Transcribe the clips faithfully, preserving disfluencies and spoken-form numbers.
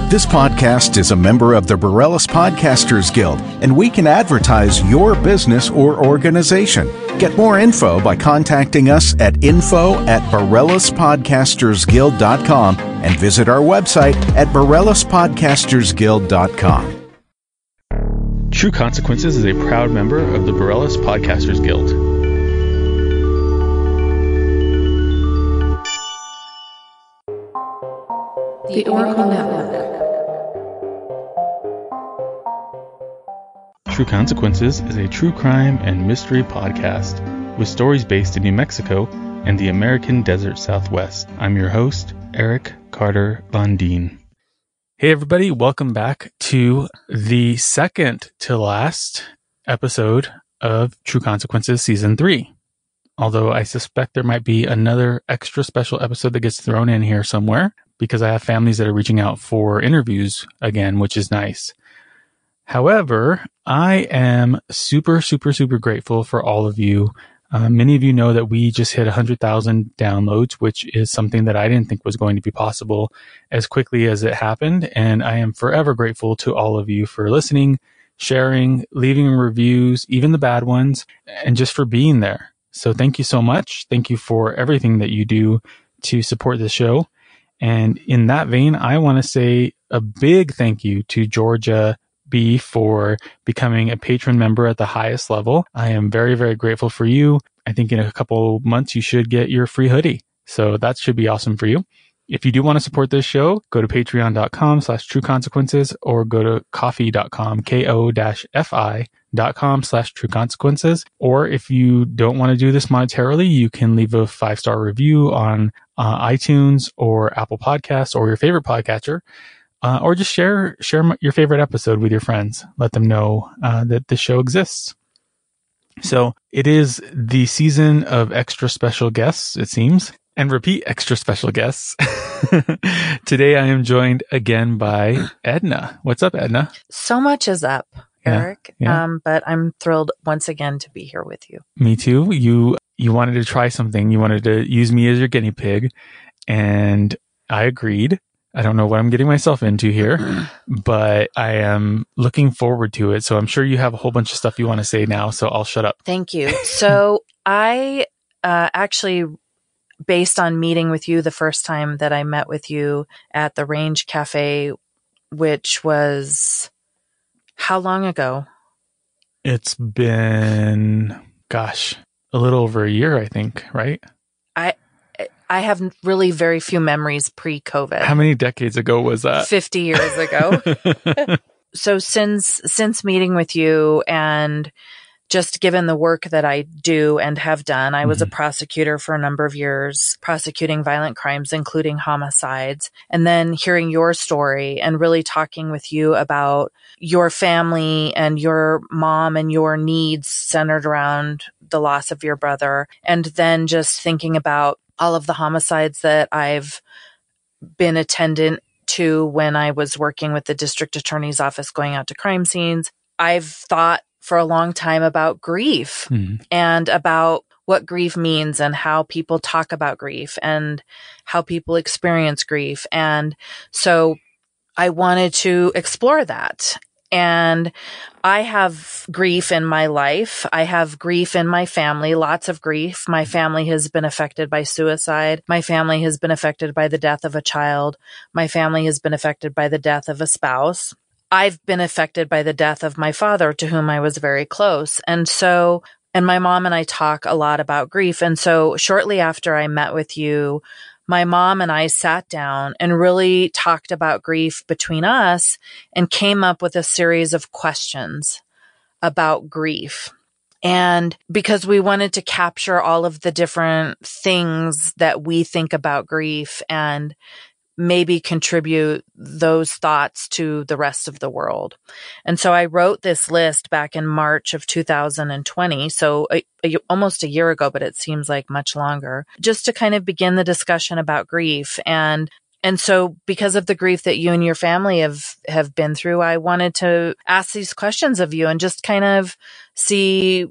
This podcast is a member of the Borellus Podcasters Guild, and we can advertise your business or organization. Get more info by contacting us at info at borellus podcasters guild dot com and visit our website at borellus podcasters guild dot com. True Consequences is a proud member of the Borellus Podcasters Guild. The Oracle Network. True Consequences is a true crime and mystery podcast with stories based in New Mexico and the American Desert Southwest. I'm your host, Eric Carter Von Deen. Hey everybody, welcome back to the second to last episode of True Consequences Season three. Although I suspect there might be another extra special episode that gets thrown in here somewhere because I have families that are reaching out for interviews again, which is nice. However, I am super, super, super grateful for all of you. Uh, many of you know that we just hit one hundred thousand downloads, which is something that I didn't think was going to be possible as quickly as it happened. And I am forever grateful to all of you for listening, sharing, leaving reviews, even the bad ones, and just for being there. So thank you so much. Thank you for everything that you do to support the show. And in that vein, I want to say a big thank you to Georgia B for becoming a patron member at the highest level. I am very, very grateful for you. I think in a couple months, you should get your free hoodie. So that should be awesome for you. If you do want to support this show, go to patreon.com slash true consequences or go to ko-fi.com, ko-fi dot com slash true consequences. Or if you don't want to do this monetarily, you can leave a five-star review on uh, iTunes or Apple Podcasts or your favorite podcatcher. Uh, or just share share your favorite episode with your friends. Let them know uh, that the show exists. So it is the season of extra special guests, it seems, and repeat extra special guests. Today I am joined again by Edna. What's up, Edna? So much is up, Eric. Yeah, yeah. Um, but I'm thrilled once again to be here with you. Me too. You you wanted to try something. You wanted to use me as your guinea pig, and I agreed. I don't know what I'm getting myself into here, but I am looking forward to it. So I'm sure you have a whole bunch of stuff you want to say now, so I'll shut up. Thank you. So I uh, actually, based on meeting with you the first time that I met with you at the Range Cafe, which was how long ago? It's been, gosh, a little over a year, I think, right? I I have really very few memories pre-COVID. How many decades ago was that? fifty years ago. So since since meeting with you and just given the work that I do and have done, I was mm-hmm. a prosecutor for a number of years, prosecuting violent crimes, including homicides. And then hearing your story and really talking with you about your family and your mom and your needs centered around the loss of your brother. And then just thinking about all of the homicides that I've been attendant to when I was working with the district attorney's office, going out to crime scenes. I've thought for a long time about grief mm-hmm. and about what grief means and how people talk about grief and how people experience grief. And so I wanted to explore that. And I have grief in my life. I have grief in my family, lots of grief. My family has been affected by suicide. My family has been affected by the death of a child. My family has been affected by the death of a spouse. I've been affected by the death of my father, to whom I was very close. And so, and my mom and I talk a lot about grief. And so shortly after I met with you, my mom and I sat down and really talked about grief between us and came up with a series of questions about grief. And because we wanted to capture all of the different things that we think about grief and maybe contribute those thoughts to the rest of the world. And so I wrote this list back in March of two thousand twenty, so a, a, almost a year ago, but it seems like much longer, just to kind of begin the discussion about grief. And and so because of the grief that you and your family have, have been through, I wanted to ask these questions of you and just kind of see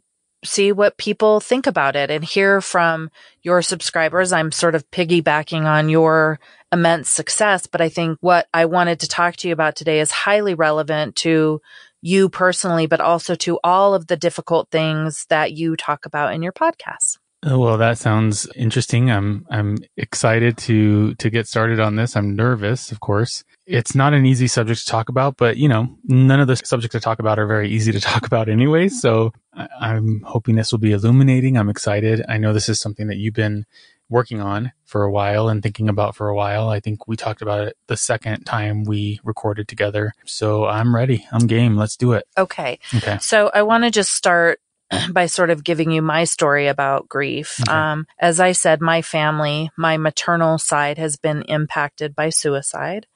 see what people think about it and hear from your subscribers. I'm sort of piggybacking on your immense success, but I think what I wanted to talk to you about today is highly relevant to you personally, but also to all of the difficult things that you talk about in your podcast. Well, that sounds interesting. I'm I'm excited to to get started on this. I'm nervous, of course. It's not an easy subject to talk about, but you know, none of the subjects I talk about are very easy to talk about anyway. So I, I'm hoping this will be illuminating. I'm excited. I know this is something that you've been working on for a while and thinking about for a while. I think we talked about it the second time we recorded together. So I'm ready. I'm game. Let's do it. Okay. Okay. So I want to just start by sort of giving you my story about grief. Okay. Um, as I said, my family, my maternal side has been impacted by suicide.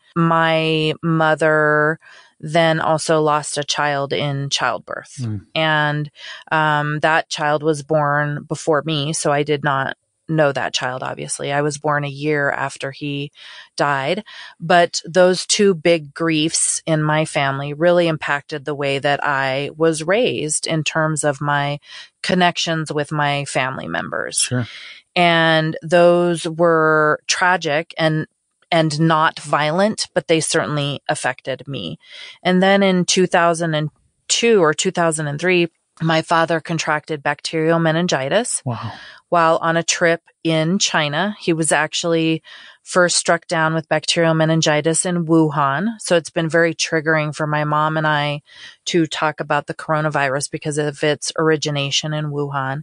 My mother then also lost a child in childbirth. Mm. And um, that child was born before me, so I did not know that child, obviously. I was born a year after he died. But those two big griefs in my family really impacted the way that I was raised in terms of my connections with my family members. Sure. And those were tragic and and not violent, but they certainly affected me. And then in two thousand two or two thousand three, my father contracted bacterial meningitis. Wow. While on a trip in China. He was actually first struck down with bacterial meningitis in Wuhan. So it's been very triggering for my mom and I to talk about the coronavirus because of its origination in Wuhan.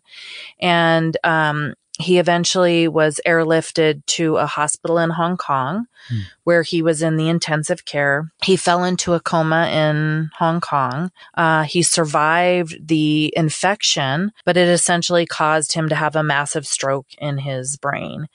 And um, he eventually was airlifted to a hospital in Hong Kong, hmm. where he was in the intensive care. He fell into a coma in Hong Kong. Uh, he survived the infection, but it essentially caused him to have a massive stroke in his brain.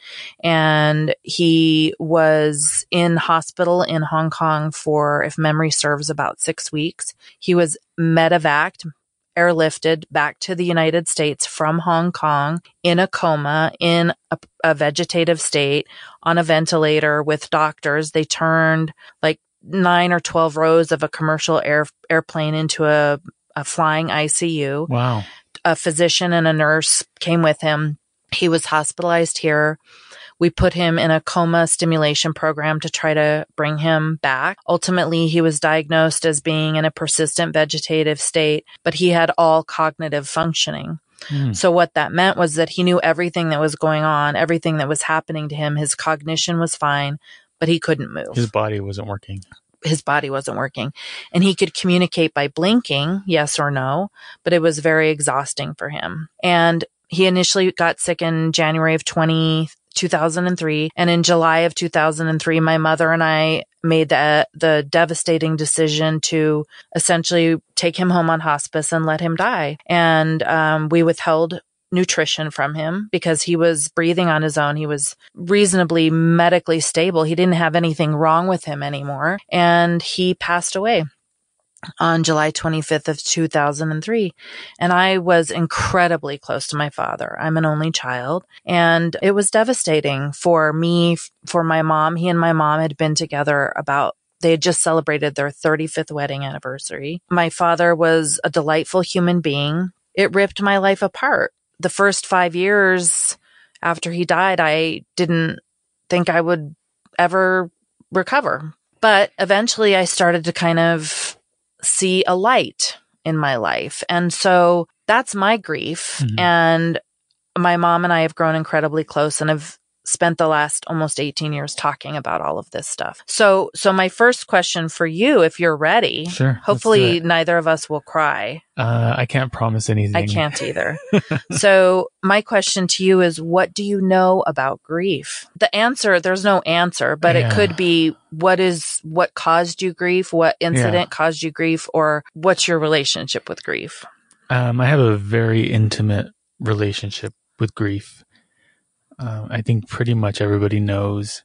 And he was in hospital in Hong Kong for, if memory serves, about six weeks. He was medevaced, airlifted back to the United States from Hong Kong in a coma, in a, a vegetative state, on a ventilator with doctors. They turned like nine or twelve rows of a commercial air, airplane into a, a flying I C U. Wow. A physician and a nurse came with him. He was hospitalized here. We put him in a coma stimulation program to try to bring him back. Ultimately, he was diagnosed as being in a persistent vegetative state, but he had all cognitive functioning. Mm. So what that meant was that he knew everything that was going on, everything that was happening to him. His cognition was fine, but he couldn't move. His body wasn't working. His body wasn't working. And he could communicate by blinking, yes or no, but it was very exhausting for him. And he initially got sick in January of two thousand three. And in July of two thousand three, my mother and I made the, the devastating decision to essentially take him home on hospice and let him die. And um, we withheld nutrition from him because he was breathing on his own. He was reasonably medically stable. He didn't have anything wrong with him anymore. And he passed away on July twenty-fifth of two thousand three. And I was incredibly close to my father. I'm an only child. And it was devastating for me, for my mom. He and my mom had been together about, they had just celebrated their thirty-fifth wedding anniversary. My father was a delightful human being. It ripped my life apart. The first five years after he died, I didn't think I would ever recover. But eventually I started to kind of see a light in my life. And so that's my grief. Mm-hmm. And my mom and I have grown incredibly close and have spent the last almost eighteen years talking about all of this stuff. So, so my first question for you, if you're ready, sure, hopefully neither of us will cry. Uh, I can't promise anything. I can't either. So my question to you is, what do you know about grief? The answer, there's no answer, but yeah. It could be what is, what caused you grief? What incident yeah. caused you grief? Or what's your relationship with grief? Um, I have a very intimate relationship with grief. Uh, I think pretty much everybody knows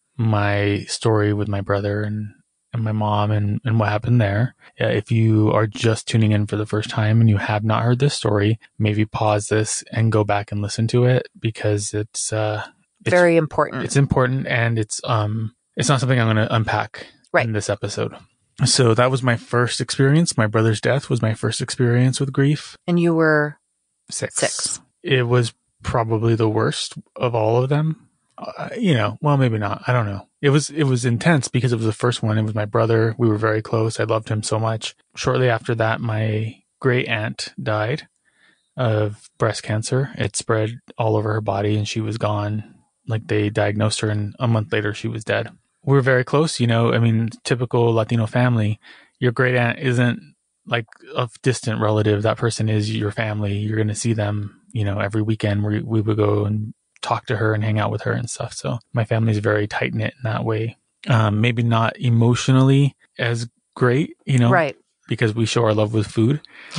my story with my brother and, and my mom and, and what happened there. Yeah, if you are just tuning in for the first time and you have not heard this story, maybe pause this and go back and listen to it because it's, uh, it's very important. It's important and it's, um, it's not something I'm going to unpack right. in this episode. So that was my first experience. My brother's death was my first experience with grief. And you were Six. Six. It was probably the worst of all of them. Uh, you know, well, maybe not. I don't know. It was, it was intense because it was the first one. It was my brother. We were very close. I loved him so much. Shortly after that, my great aunt died of breast cancer. It spread all over her body and she was gone. Like they diagnosed her and a month later she was dead. We were very close. You know, I mean, typical Latino family, your great aunt isn't like a distant relative. That person is your family. You're going to see them, you know, every weekend. We, we would go and talk to her and hang out with her and stuff. So my family is very tight knit in that way. Um, maybe not emotionally as great, you know, Right. because we show our love with food.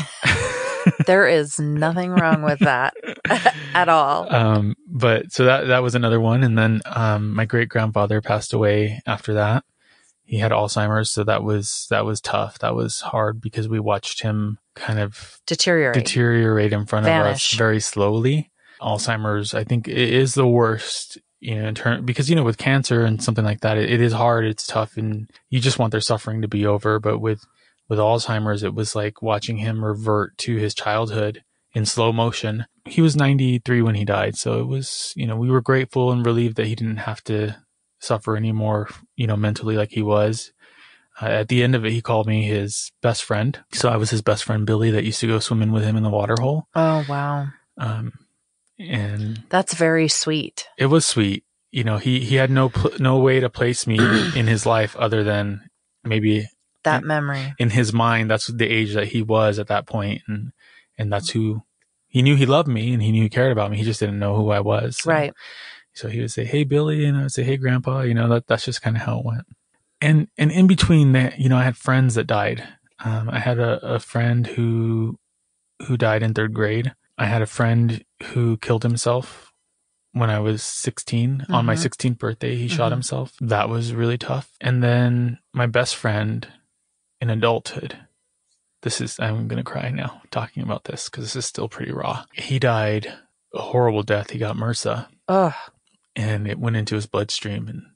There is nothing wrong with that at all. Um, but so that, that was another one. And then, um, my great grandfather passed away after that. He had Alzheimer's. So that was, that was tough. That was hard because we watched him kind of Deteriorate. deteriorate in front Vanish. of us very slowly. Alzheimer's, I think, it is the worst, you know, in turn, because, you know, with cancer and something like that, it, it is hard. It's tough and you just want their suffering to be over. But with, with Alzheimer's, it was like watching him revert to his childhood in slow motion. He was ninety-three when he died. So it was, you know, we were grateful and relieved that he didn't have to suffer anymore, you know, mentally like he was. Uh, at the end of it, he called me his best friend. So I was his best friend, Billy, that used to go swimming with him in the water hole. Oh, wow. Um, and That's very sweet. it was sweet. You know, he, he had no, pl- no way to place me in his life other than maybe That in, memory. in his mind. That's the age that he was at that point. And, and that's who he knew. He loved me and he knew he cared about me. He just didn't know who I was. So, Right. So he would say, "Hey, Billy," and I would say, "Hey, Grandpa." You know, that that's just kind of how it went. And, and in between that, you know, I had friends that died. Um, I had a, a friend who, who died in third grade. I had a friend who killed himself when I was sixteen. Mm-hmm. On my sixteenth birthday, he mm-hmm. shot himself. That was really tough. And then my best friend in adulthood, this is, I'm going to cry now talking about this because this is still pretty raw. He died a horrible death. He got MRSA. Ugh. And it went into his bloodstream and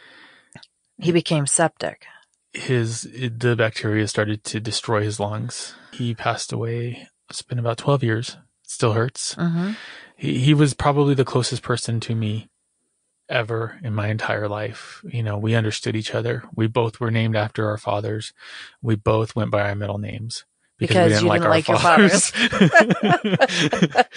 he became septic. His, the bacteria started to destroy his lungs. He passed away. It's been about twelve years. It still hurts. Mm-hmm. He, he was probably the closest person to me ever in my entire life. You know, we understood each other. We both were named after our fathers. We both went by our middle names because, because we didn't you like, didn't our like fathers. your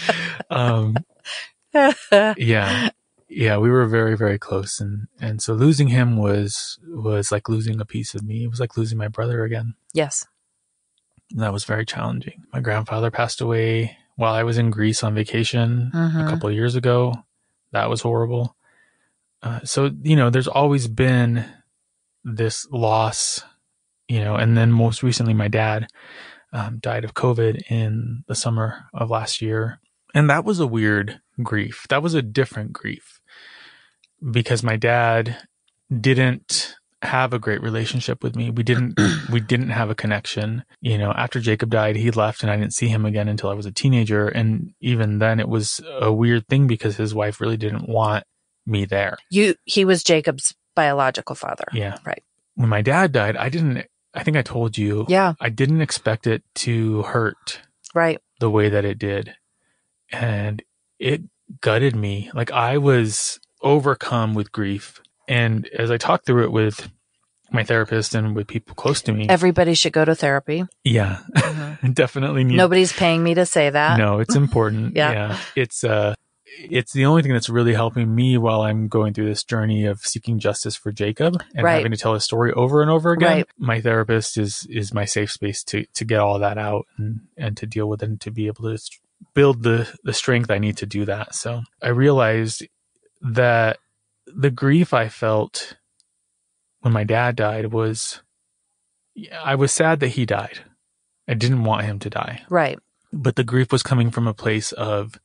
fathers. um, yeah. Yeah, we were very, very close. And, and so losing him was, was like losing a piece of me. It was like losing my brother again. Yes. And that was very challenging. My grandfather passed away while I was in Greece on vacation mm-hmm. a couple of years ago. That was horrible. Uh, so, you know, there's always been this loss, you know, and then most recently my dad um, died of COVID in the summer of last year. And that was a weird grief. That was a different grief because my dad didn't have a great relationship with me. We didn't, we didn't have a connection. You know, after Jacob died, he left and I didn't see him again until I was a teenager. And even then it was a weird thing because his wife really didn't want me there. You, he was Jacob's biological father. Yeah. Right. When my dad died, I didn't, I think I told you, yeah, I didn't expect it to hurt right the way that it did. And it gutted me. Like I was overcome with grief. And as I talked through it with my therapist and with people close to me, everybody should go to therapy. Yeah, mm-hmm. Definitely need. Nobody's paying me to say that. No, it's important. yeah. yeah. It's, uh, it's the only thing that's really helping me while I'm going through this journey of seeking justice for Jacob and right. having to tell his story over and over again. Right. My therapist is, is my safe space to, to get all that out and, and to deal with it and to be able to build the, the strength I need to do that. So I realized that the grief I felt when my dad died was, I was sad that he died. I didn't want him to die. Right. But the grief was coming from a place of,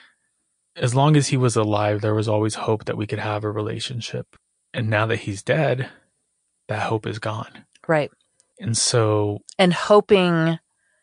as long as he was alive, there was always hope that we could have a relationship. And now that he's dead, that hope is gone. Right. And so... And hoping,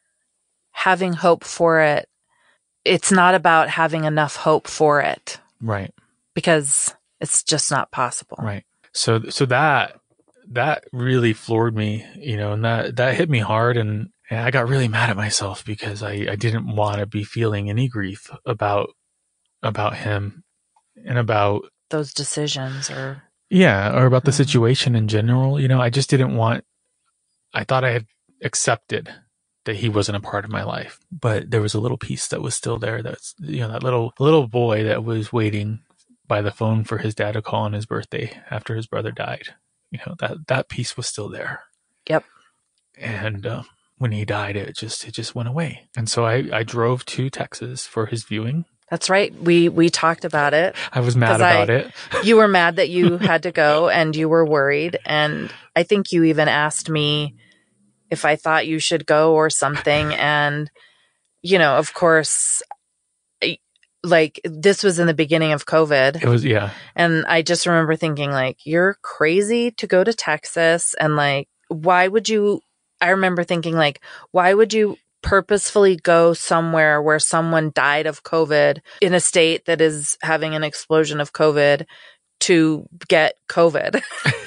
having hope for it, it's not about having enough hope for it. Right. Because it's just not possible. Right. So, so that, that really floored me, you know, and that, that hit me hard. And And I got really mad at myself because I, I didn't want to be feeling any grief about about him and about those decisions or yeah, or about the Mhm. situation in general. You know, I just didn't want, I thought I had accepted that he wasn't a part of my life, but there was a little piece that was still there. That's, you know, that little, little boy that was waiting by the phone for his dad to call on his birthday after his brother died. You know, that, that piece was still there. Yep. And, um, when he died, it just, it just went away. And so I, I drove to Texas for his viewing. That's right. We, we talked about it. I was mad 'Cause about I- it. You were mad that you had to go and you were worried. And I think you even asked me if I thought you should go or something. And, you know, of course, I- like this was in the beginning of COVID. It was, yeah. And I just remember thinking like, you're crazy to go to Texas. And like, why would you, I remember thinking like, why would you purposefully go somewhere where someone died of COVID in a state that is having an explosion of COVID to get COVID?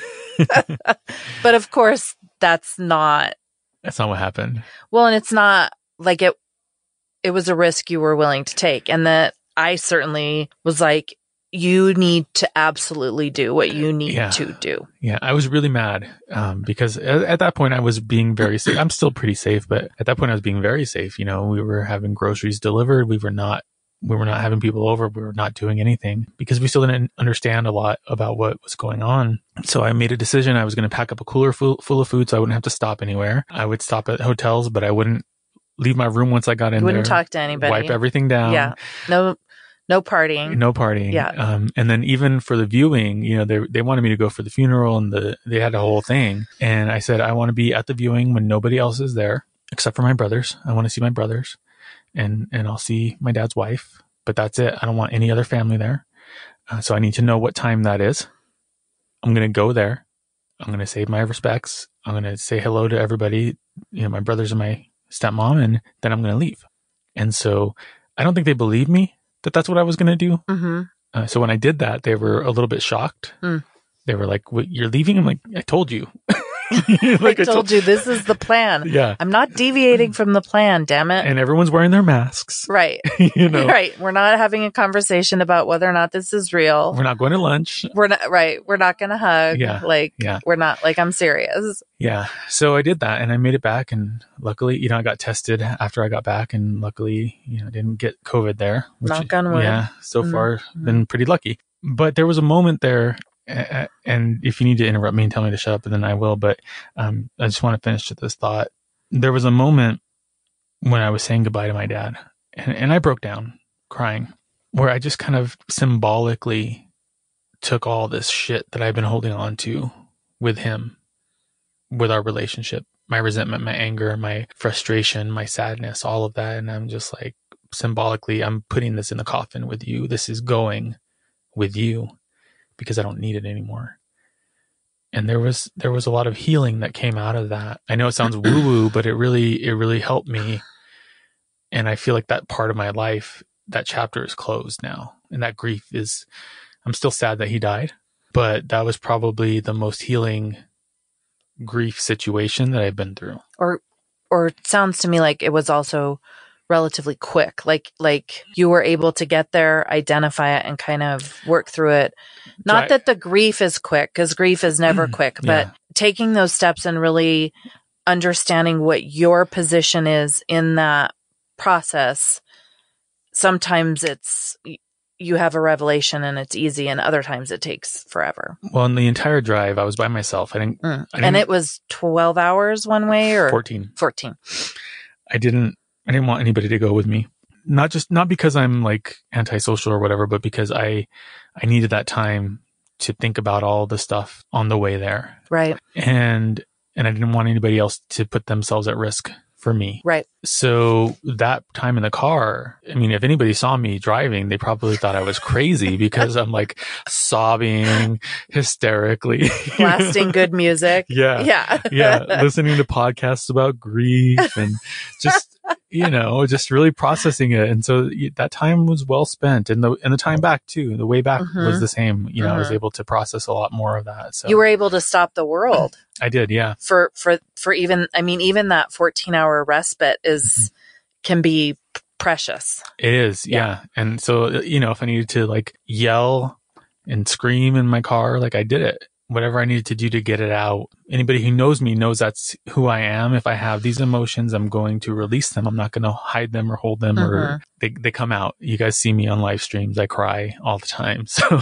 But of course, that's not, That's not what happened. well, and it's not like it, it was a risk you were willing to take. And that I certainly was like, you need to absolutely do what you need Yeah. to do. Yeah, I was really mad um, because at, at that point I was being very safe. I'm still pretty safe, but at that point I was being very safe. You know, we were having groceries delivered. We were not, we were not having people over. We were not doing anything because we still didn't understand a lot about what was going on. So I made a decision. I was going to pack up a cooler full, full of food so I wouldn't have to stop anywhere. I would stop at hotels, but I wouldn't leave my room once I got in You wouldn't there. talk to anybody. Wipe everything down. Yeah. No, no partying. No partying. Yeah. Um, and then even for the viewing, you know, they they wanted me to go for the funeral and the they had a whole thing. And I said, I want to be at the viewing when nobody else is there, except for my brothers. I want to see my brothers and, and I'll see my dad's wife, but that's it. I don't want any other family there. Uh, so I need to know what time that is. I'm going to go there. I'm going to say my respects. I'm going to say hello to everybody, you know, my brothers and my stepmom, and then I'm going to leave. And so I don't think they believed me that that's what I was going to do. Mm-hmm. Uh, so when I did that, they were a little bit shocked. Mm. They were like, "What, you're leaving?" I'm like, "I told you." Like I told you, this is the plan. Yeah. I'm not deviating from the plan, damn it. And everyone's wearing their masks. Right. You know, Right. We're not having a conversation about whether or not this is real. we're not going to lunch. We're not, right. We're not going to hug. Yeah. Like, Yeah. we're not, like, I'm serious. Yeah. So I did that and I made it back. And luckily, you know, I got tested after I got back and luckily, you know, I didn't get COVID there. Which, Knock on wood. Yeah. So Mhm. far, been pretty lucky. But there was a moment there. Uh, and if you need to interrupt me and tell me to shut up, then I will. But um, I just want to finish this thought. There was a moment when I was saying goodbye to my dad, and, and I broke down crying, where I just kind of symbolically took all this shit that I've been holding on to with him, with our relationship, my resentment, my anger, my frustration, my sadness, all of that. And I'm just like, symbolically, I'm putting this in the coffin with you. This is going with you, because I don't need it anymore. And there was, there was a lot of healing that came out of that. I know it sounds woo woo, but it really, it really helped me. And I feel like that part of my life, that chapter is closed now. And that grief is, I'm still sad that he died, but that was probably the most healing grief situation that I've been through. Or, or it sounds to me like it was also relatively quick. Like, like you were able to get there, identify it, and kind of work through it. Not Right. that the grief is quick, because grief is never quick, but Yeah. taking those steps and really understanding what your position is in that process. Sometimes it's, you have a revelation and it's easy, and other times it takes forever. Well, in the entire drive, I was by myself. I didn't, Mm. I didn't And it was twelve hours one way, or fourteen. fourteen. I didn't, I didn't want anybody to go with me. Not just, not because I'm like antisocial or whatever, but because I, I needed that time to think about all the stuff on the way there. Right. And, and I didn't want anybody else to put themselves at risk for me. Right. So that time in the car, I mean, if anybody saw me driving, they probably thought I was crazy because I'm like sobbing hysterically. Blasting good music. Yeah. Yeah. Yeah. Listening to podcasts about grief and just you know, just really processing it. And so that time was well spent, and the, and the time back too, the way back mm-hmm. was the same. You know, mm-hmm. I was able to process a lot more of that. So you were able to stop the world. I did. Yeah. For, for, for even, I mean, even that fourteen hour respite is, mm-hmm. can be precious. It is. Yeah. yeah. And so, you know, if I needed to like yell and scream in my car, like I did it. Whatever I needed to do to get it out. Anybody who knows me knows that's who I am. If I have these emotions, I'm going to release them. I'm not going to hide them or hold them mm-hmm. or they, they come out. You guys see me on live streams. I cry all the time. So,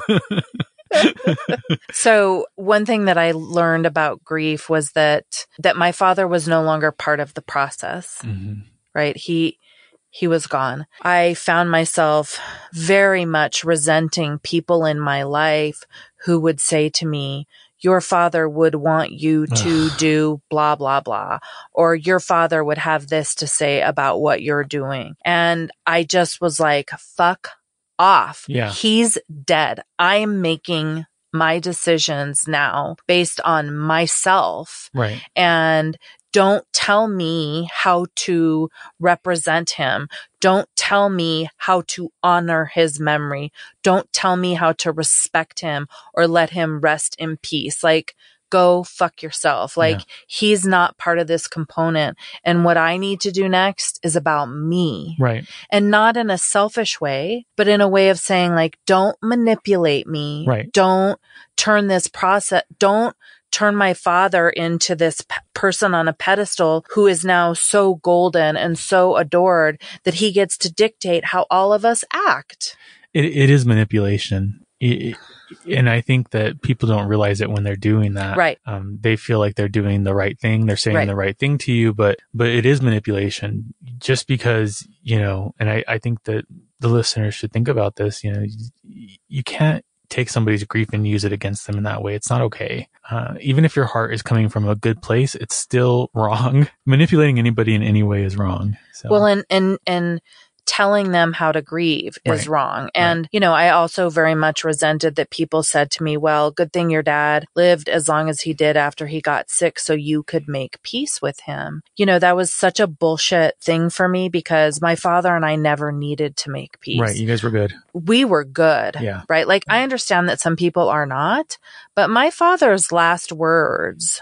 so one thing that I learned about grief was that, that my father was no longer part of the process, mm-hmm. right? He, He was gone. I found myself very much resenting people in my life who would say to me, your father would want you to do blah, blah, blah, or your father would have this to say about what you're doing. And I just was like, fuck off. Yeah. He's dead. I'm making my decisions now based on myself. Right. And don't tell me how to represent him. Don't tell me how to honor his memory. Don't tell me how to respect him or let him rest in peace. Like, go fuck yourself. Like, yeah. he's not part of this component. And what I need to do next is about me. Right. And not in a selfish way, but in a way of saying, like, don't manipulate me. Right. Don't turn this process. Don't turn my father into this p- person on a pedestal who is now so golden and so adored that he gets to dictate how all of us act. It, it is manipulation. It, and I think that people don't realize it when they're doing that. Right. Um, they feel like they're doing the right thing. They're saying right. the right thing to you, but, but it is manipulation just because, you know, and I, I think that the listeners should think about this. You know, you, you can't take somebody's grief and use it against them in that way. It's not okay. Uh, even if your heart is coming from a good place, it's still wrong. Manipulating anybody in any way is wrong. So. Well, and, and, and telling them how to grieve is right. wrong. And, right. you know, I also very much resented that people said to me, well, good thing your dad lived as long as he did after he got sick so you could make peace with him. You know, that was such a bullshit thing for me because my father and I never needed to make peace. Right. You guys were good. We were good. Yeah. Right. Like, I understand that some people are not, but my father's last words,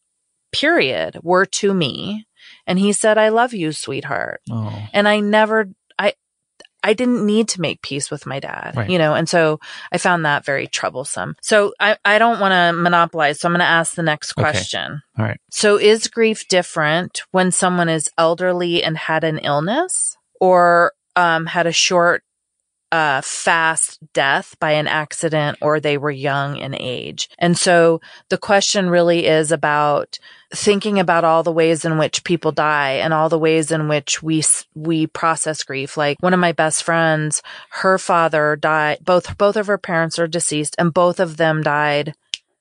period, were to me. And he said, I love you, sweetheart. Oh. And I never, I, I didn't need to make peace with my dad, right. you know, and so I found that very troublesome. So I, I don't want to monopolize. So I'm going to ask the next question. Okay. All right. So is grief different when someone is elderly and had an illness or um, had a short, uh, fast death by an accident or they were young in age? And so the question really is about thinking about all the ways in which people die and all the ways in which we, we process grief. Like one of my best friends, her father died, both, both of her parents are deceased and both of them died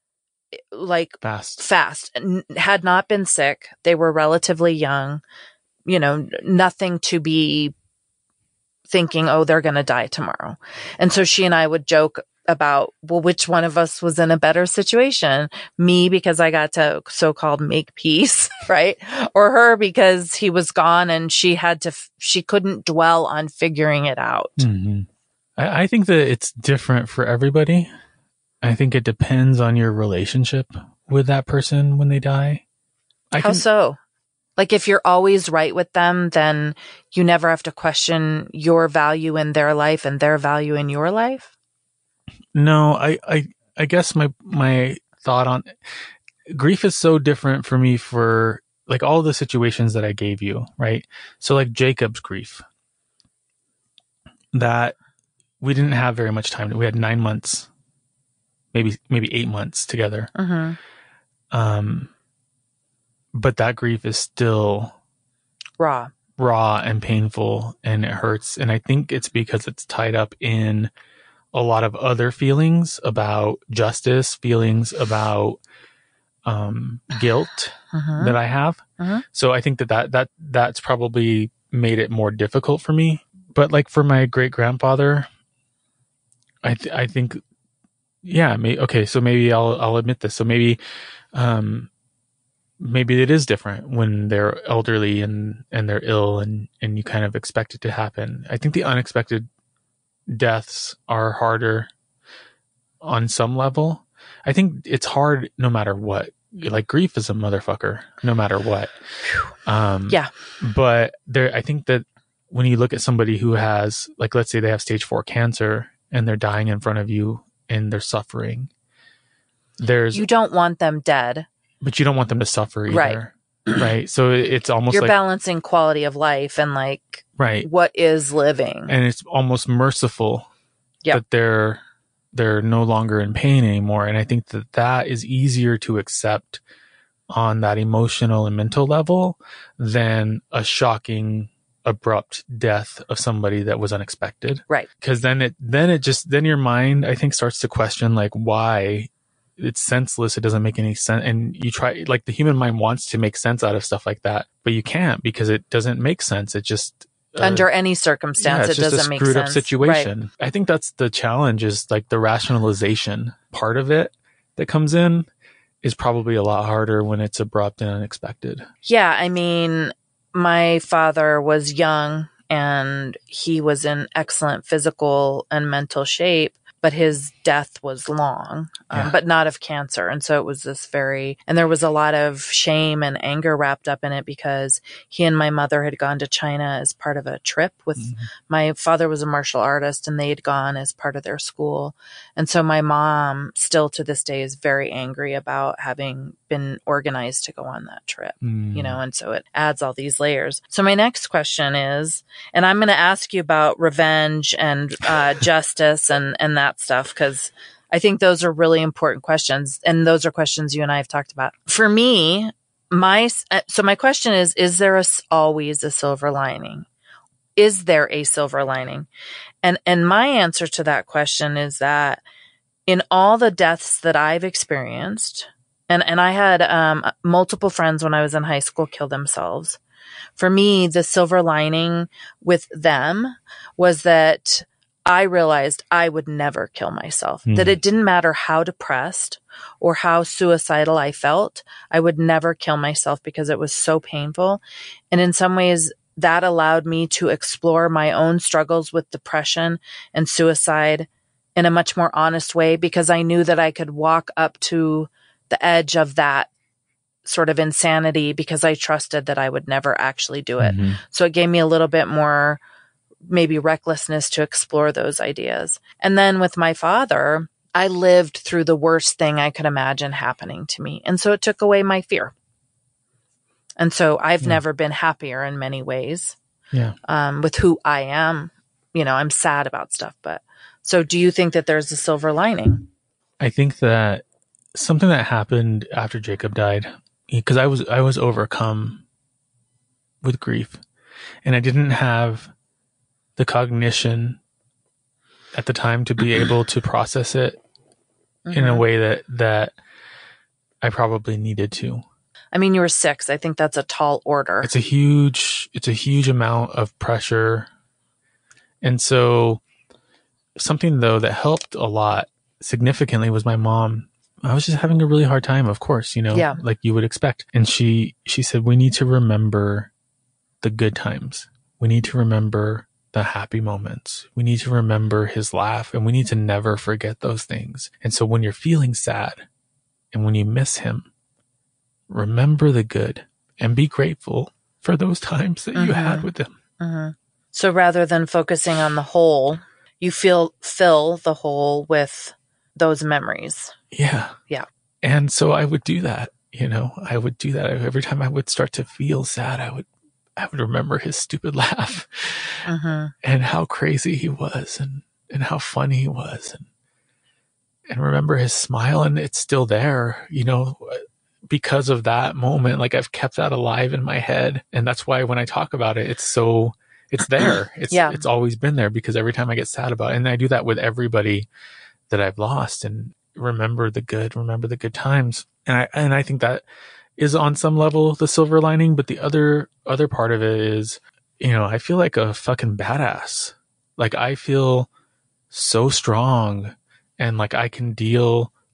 like fast, fast, had not been sick. They were relatively young, you know, nothing to be thinking, oh, they're going to die tomorrow. And so she and I would joke about, well, which one of us was in a better situation? Me, because I got to so-called make peace, right? Or her because he was gone and she had to, f- she couldn't dwell on figuring it out. Mm-hmm. I, I think that it's different for everybody. I think it depends on your relationship with that person when they die. I How can, so? Like if you're always right with them, then you never have to question your value in their life and their value in your life? No, I, I, I guess my, my thought on grief is so different for me for like all the situations that I gave you, right? So like Jacob's grief, that we didn't have very much time. We had nine months, maybe, maybe eight months together. Mm-hmm. Um, but that grief is still raw, raw and painful and it hurts. And I think it's because it's tied up in a lot of other feelings about justice, feelings about um, guilt uh-huh. that I have. Uh-huh. So I think that, that that that's probably made it more difficult for me. But like for my great grandfather, I th- I think, yeah, may- okay. So maybe I'll I'll admit this. So maybe um, maybe it is different when they're elderly and, and they're ill and, and you kind of expect it to happen. I think the unexpected deaths are harder on some level. I think it's hard no matter what. Like grief is a motherfucker no matter what. Um, yeah. But there, I think that when you look at somebody who has, like, let's say they have stage four cancer and they're dying in front of you and they're suffering, there's, you don't want them dead, but you don't want them to suffer either. Right. Right. So it's almost you're like balancing quality of life and like, right. what is living. And it's almost merciful yep. that they're, they're no longer in pain anymore. And I think that that is easier to accept on that emotional and mental level than a shocking, abrupt death of somebody that was unexpected. Right. Because then it, then it just, then your mind, I think, starts to question like why it's senseless. It doesn't make any sense. And you try, like the human mind wants to make sense out of stuff like that, but you can't because it doesn't make sense. It just, Uh, under any circumstance, yeah, it's it just doesn't a make screwed sense. up situation. Right. I think that's the challenge is like the rationalization part of it that comes in is probably a lot harder when it's abrupt and unexpected. Yeah. I mean, my father was young and he was in excellent physical and mental shape, but his death was long, um, Yeah. but not of cancer. And so it was this very, and there was a lot of shame and anger wrapped up in it because he and my mother had gone to China as part of a trip with, mm-hmm. my father was a martial artist and they had gone as part of their school. And so my mom still to this day is very angry about having been organized to go on that trip, mm. you know, and so it adds all these layers. So my next question is, and I'm going to ask you about revenge and uh, justice and, and that stuff, because I think those are really important questions. And those are questions you and I have talked about. For me, my, so my question is, is there a, always a silver lining? Is there a silver lining? And, and my answer to that question is that in all the deaths that I've experienced, and, and I had um, multiple friends when I was in high school kill themselves. For me, the silver lining with them was that I realized I would never kill myself, mm. that it didn't matter how depressed or how suicidal I felt. I would never kill myself because it was so painful. And in some ways, that allowed me to explore my own struggles with depression and suicide in a much more honest way because I knew that I could walk up to the edge of that sort of insanity because I trusted that I would never actually do it. Mm-hmm. So it gave me a little bit more maybe recklessness to explore those ideas. And then with my father, I lived through the worst thing I could imagine happening to me. And so it took away my fear. And so I've yeah. never been happier in many ways yeah. um, with who I am. You know, I'm sad about stuff, but so do you think that there's a silver lining? I think that something that happened after Jacob died, because I was, I was overcome with grief and I didn't have the cognition at the time to be able to process it mm-hmm. in a way that, that I probably needed to. I mean, you were six. I think that's a tall order. It's a huge, it's a huge amount of pressure. And so something though that helped a lot significantly was my mom. I was just having a really hard time, of course, you know, yeah. like you would expect. And she, she said, we need to remember the good times. We need to remember the happy moments. We need to remember his laugh and we need to never forget those things. And so when you're feeling sad and when you miss him, remember the good and be grateful for those times that mm-hmm. you had with him. Mm-hmm. So rather than focusing on the whole, you feel, fill the hole with those memories. Yeah. Yeah. And so I would do that, you know, I would do that every time I would start to feel sad. I would, I would remember his stupid laugh mm-hmm. and how crazy he was and, and how funny he was and, and remember his smile. And it's still there, you know, because of that moment. Like I've kept that alive in my head. And that's why when I talk about it, it's so, it's there. It's, yeah. it's always been there because every time I get sad about it, and I do that with everybody that I've lost, and remember the good, remember the good times. And I, and I think that is on some level the silver lining, but the other, other part of it is, you know, I feel like a fucking badass. Like I feel so strong and like I can deal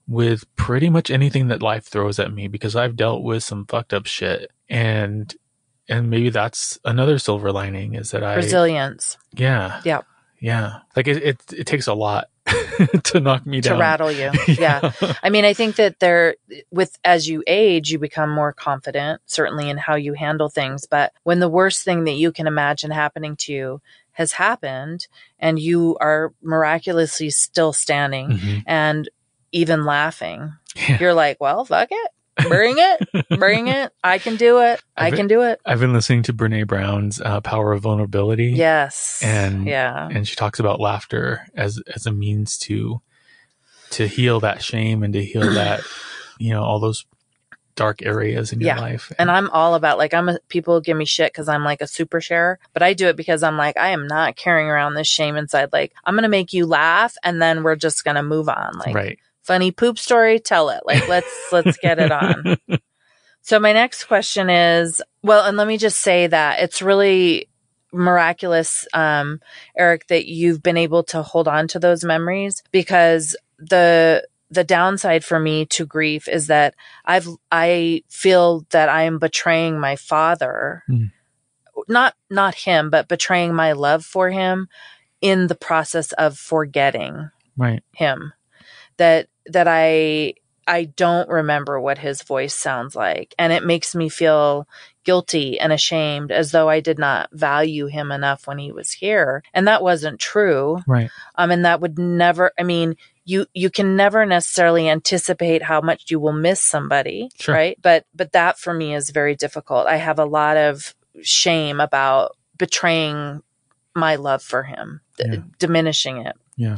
with pretty much anything that life throws at me because I've dealt with some fucked up shit. And and maybe that's another silver lining is that I... Resilience. Yeah. Yeah. Yeah. Like it, it, it takes a lot to knock me down. To rattle you. Yeah. yeah. I mean, I think that there, with, as you age, you become more confident, certainly in how you handle things. But when the worst thing that you can imagine happening to you has happened and you are miraculously still standing mm-hmm. and even laughing, yeah. you're like, well, fuck it. Bring it. Bring it. I can do it. I've I can been, do it. I've been listening to Brene Brown's uh, Power of Vulnerability. Yes. And yeah. and she talks about laughter as as a means to to heal that shame and to heal that, you know, all those dark areas in your yeah. life. And, and I'm all about, like, I'm a, people give me shit because I'm like a super sharer, but I do it because I'm like, I am not carrying around this shame inside. Like, I'm going to make you laugh and then we're just going to move on. Like, right. Funny poop story, tell it. Like, let's, let's get it on. So my next question is, well, and let me just say that it's really miraculous, um, Eric, that you've been able to hold on to those memories, because the, the downside for me to grief is that I've, I feel that I am betraying my father, mm. not, not him, but betraying my love for him in the process of forgetting right. him. That, that I, I don't remember what his voice sounds like. And it makes me feel guilty and ashamed, as though I did not value him enough when he was here. And that wasn't true. Right. Um, and that would never, I mean, you, you can never necessarily anticipate how much you will miss somebody. Sure. Right. But, but that for me is very difficult. I have a lot of shame about betraying my love for him, yeah. d- diminishing it. Yeah.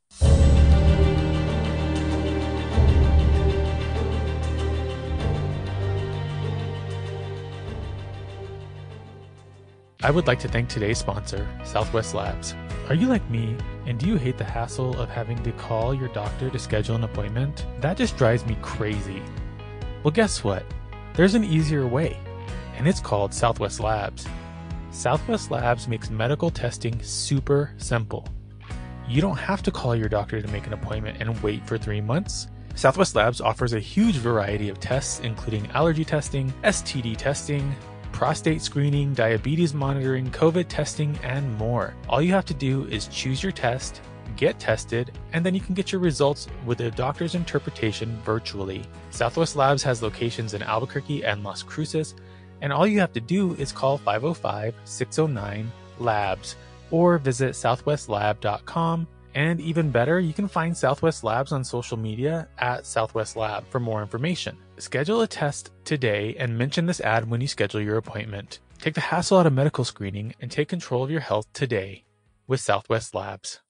I would like to thank today's sponsor, Southwest Labs. Are you like me, and do you hate the hassle of having to call your doctor to schedule an appointment? That just drives me crazy. Well, guess what? There's an easier way, and it's called Southwest Labs. Southwest Labs makes medical testing super simple. You don't have to call your doctor to make an appointment and wait for three months. Southwest Labs offers a huge variety of tests, including allergy testing, S T D testing, prostate screening, diabetes monitoring, COVID testing, and more. All you have to do is choose your test, get tested, and then you can get your results with a doctor's interpretation virtually. Southwest Labs has locations in Albuquerque and Las Cruces, and all you have to do is call five oh five, six oh nine, LABS or visit southwest lab dot com. And even better, you can find Southwest Labs on social media at Southwest Lab for more information. Schedule a test today and mention this ad when you schedule your appointment. Take the hassle out of medical screening and take control of your health today with Southwest Labs.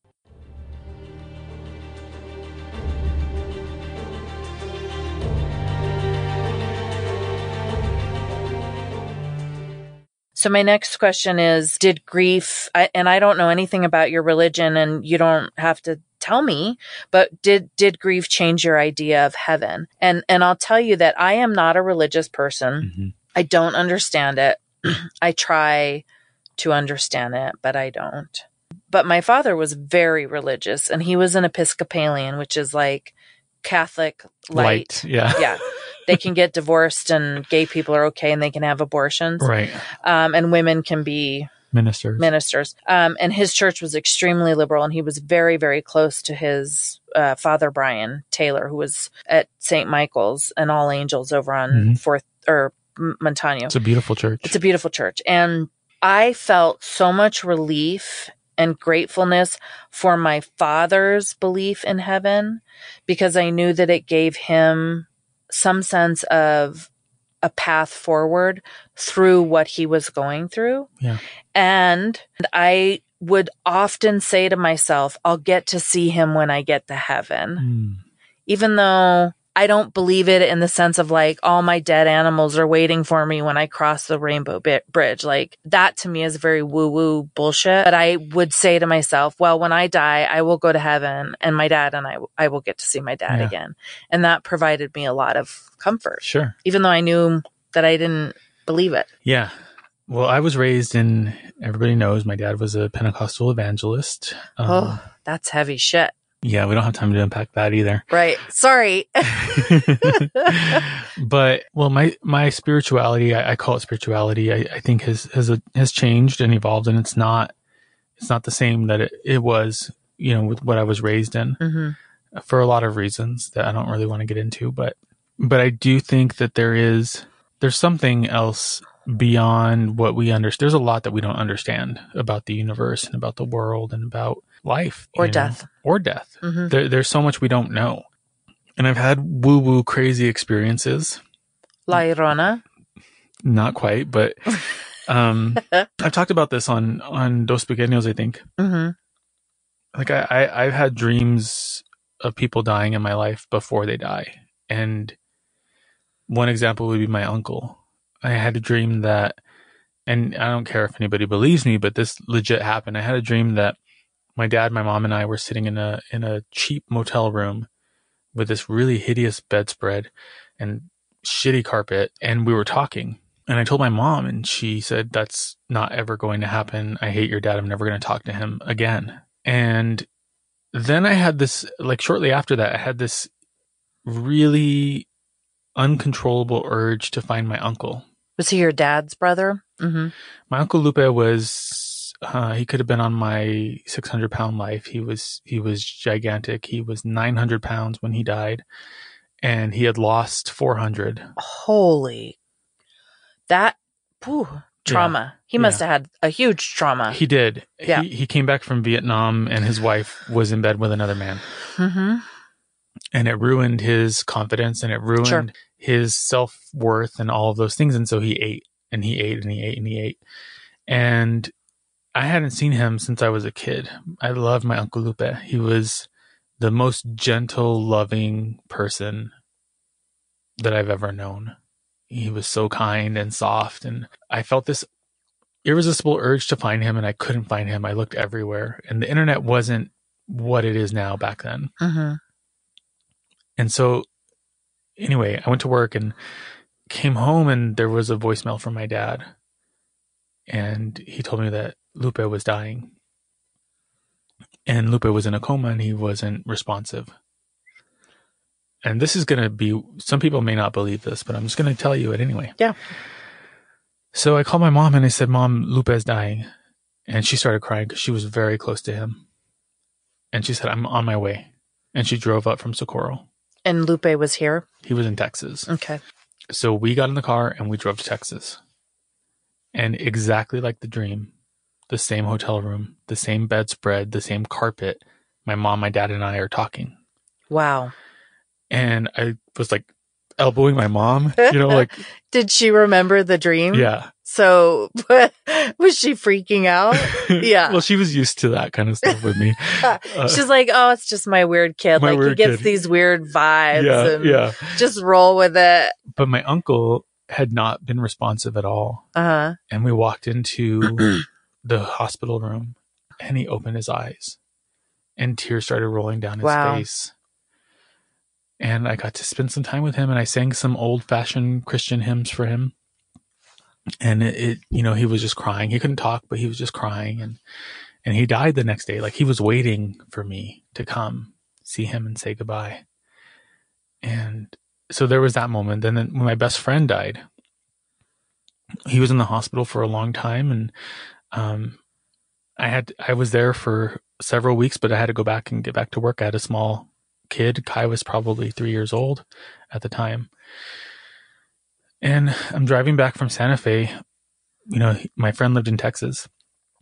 So my next question is, did grief, I, and I don't know anything about your religion and you don't have to tell me, but did, did grief change your idea of heaven? And, and I'll tell you that I am not a religious person. Mm-hmm. I don't understand it. I try to understand it, but I don't. But my father was very religious, and he was an Episcopalian, which is like Catholic light. light yeah. Yeah. They can get divorced and gay people are okay and they can have abortions. Right. Um, and women can be ministers. Ministers. Um, and his church was extremely liberal, and he was very, very close to his uh, Father Brian Taylor, who was at Saint Michael's and All Angels over on mm-hmm. Fourth or Montano. It's a beautiful church. It's a beautiful church. And I felt so much relief and gratefulness for my father's belief in heaven, because I knew that it gave him some sense of a path forward through what he was going through. Yeah. And I would often say to myself, I'll get to see him when I get to heaven. Mm. Even though I don't believe it in the sense of like all my dead animals are waiting for me when I cross the rainbow bi- bridge. Like that to me is very woo woo bullshit. But I would say to myself, well, when I die, I will go to heaven and my dad and I, I will get to see my dad yeah. again. And that provided me a lot of comfort. Sure. Even though I knew that I didn't believe it. Yeah. Well, I was raised in, everybody knows my dad was a Pentecostal evangelist. Um, oh, that's heavy shit. Yeah, we don't have time to unpack that either. Right. Sorry. But, well, my, my spirituality, I, I call it spirituality, I, I think has, has, a, has changed and evolved, and it's not, it's not the same that it, it was, you know, with what I was raised in, mm-hmm. for a lot of reasons that I don't really want to get into. But, but I do think that there is, there's something else beyond what we understand. There's a lot that we don't understand about the universe and about the world and about life. Or death. Know, or death. Mm-hmm. There, there's so much we don't know. And I've had woo-woo crazy experiences. La Llorona? Not quite, but um, I've talked about this on, on Dos Pequeños, I think. Mm-hmm. Like I, I, I've had dreams of people dying in my life before they die. And one example would be my uncle. I had a dream that, and I don't care if anybody believes me, but this legit happened. I had a dream that my dad, my mom, and I were sitting in a in a cheap motel room with this really hideous bedspread and shitty carpet, and we were talking. And I told my mom, and she said, "That's not ever going to happen. I hate your dad. I'm never going to talk to him again." And then I had this, like shortly after that, I had this really uncontrollable urge to find my uncle. Was he your dad's brother? Mm-hmm. My Uncle Lupe was, uh, he could have been on my six hundred pound life. He was, he was gigantic. He was nine hundred pounds when he died, and he had lost four hundred. Holy, that, whew, trauma. Yeah. He must yeah. have had a huge trauma. He did. Yeah. He, he came back from Vietnam, and his wife was in bed with another man. Mm-hmm. And it ruined his confidence, and it ruined sure. his self-worth and all of those things. And so he ate and he ate and he ate and he ate. And I hadn't seen him since I was a kid. I loved my Uncle Lupe. He was the most gentle, loving person that I've ever known. He was so kind and soft. And I felt this irresistible urge to find him, and I couldn't find him. I looked everywhere, and the internet wasn't what it is now back then. Mm-hmm. And so anyway, I went to work and came home, and there was a voicemail from my dad. And he told me that Lupe was dying. And Lupe was in a coma, and he wasn't responsive. And this is going to be, some people may not believe this, but I'm just going to tell you it anyway. Yeah. So I called my mom, and I said, "Mom, Lupe is dying." And she started crying because she was very close to him. And she said, "I'm on my way." And she drove up from Socorro. And Lupe was here? He was in Texas. Okay. So we got in the car and we drove to Texas. And exactly like the dream, the same hotel room, the same bedspread, the same carpet, my mom, my dad, and I are talking. Wow. And I was like elbowing my mom, you know, like. Did she remember the dream? Yeah. So was she freaking out? Yeah. Well, she was used to that kind of stuff with me. Uh, She's like, "Oh, it's just my weird kid. My like weird he gets kid. these weird vibes yeah, and yeah. just roll with it." But my uncle had not been responsive at all. Uh-huh. And we walked into the hospital room, and he opened his eyes, and tears started rolling down his wow. face. And I got to spend some time with him, and I sang some old-fashioned Christian hymns for him. And it, it, you know, he was just crying. He couldn't talk, but he was just crying. And, and he died the next day. Like, he was waiting for me to come see him and say goodbye. And so there was that moment. And then when my best friend died, he was in the hospital for a long time. And, um, I had, I was there for several weeks, but I had to go back and get back to work. I had a small kid. Kai was probably three years old at the time. And I'm driving back from Santa Fe. You know, my friend lived in Texas.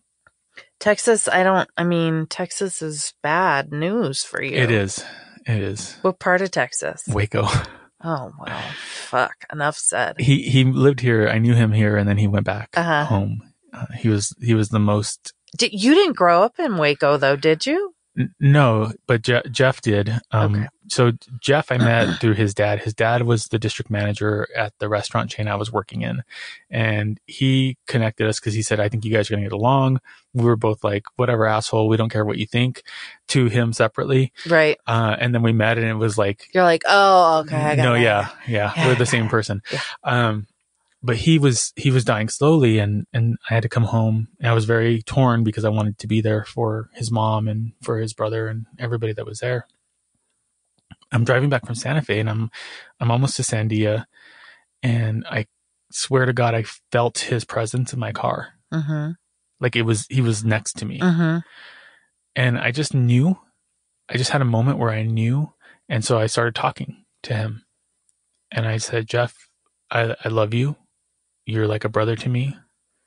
Texas, I don't, I mean, Texas is bad news for you. It is. It is. What part of Texas? Waco. Oh, wow. Fuck. Enough said. He he lived here. I knew him here, and then he went back uh-huh. home. Uh, he was he was the most. Did, you didn't grow up in Waco, though, did you? N- no, but Je- Jeff did. Um, okay. So Jeff, I met through his dad. His dad was the district manager at the restaurant chain I was working in. And he connected us because he said, "I think you guys are going to get along." We were both like, "Whatever, asshole. We don't care what you think," to him separately. Right. Uh, and then we met, and it was like. You're like, "Oh, okay. I got no, that. yeah, yeah, yeah. We're the same person. Yeah. Um, but he was, he was dying slowly, and, and I had to come home, and I was very torn because I wanted to be there for his mom and for his brother and everybody that was there. I'm driving back from Santa Fe, and I'm, I'm almost to Sandia, and I swear to God, I felt his presence in my car. Mm-hmm. Like it was, he was next to me. Mm-hmm. And I just knew, I just had a moment where I knew. And so I started talking to him, and I said, Jeff, I, I love you. You're like a brother to me.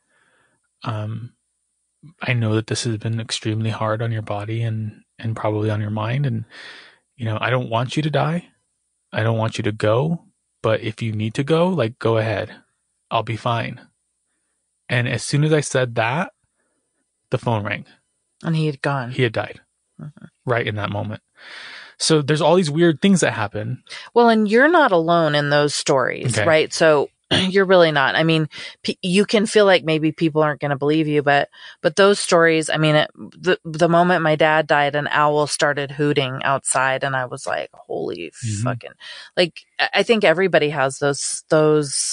Um, I know that this has been extremely hard on your body and, and probably on your mind. And, you know, I don't want you to die. I don't want you to go, but if you need to go, like, go ahead. I'll be fine. And as soon as I said that, the phone rang. And he had gone. He had died mm-hmm. right in that moment. So there's all these weird things that happen. Well, and you're not alone in those stories, okay. right? So you're really not. I mean, p- you can feel like maybe people aren't going to believe you, but but those stories, I mean, it, the the moment my dad died, an owl started hooting outside, and I was like, holy mm-hmm. fucking, like, I think everybody has those, those,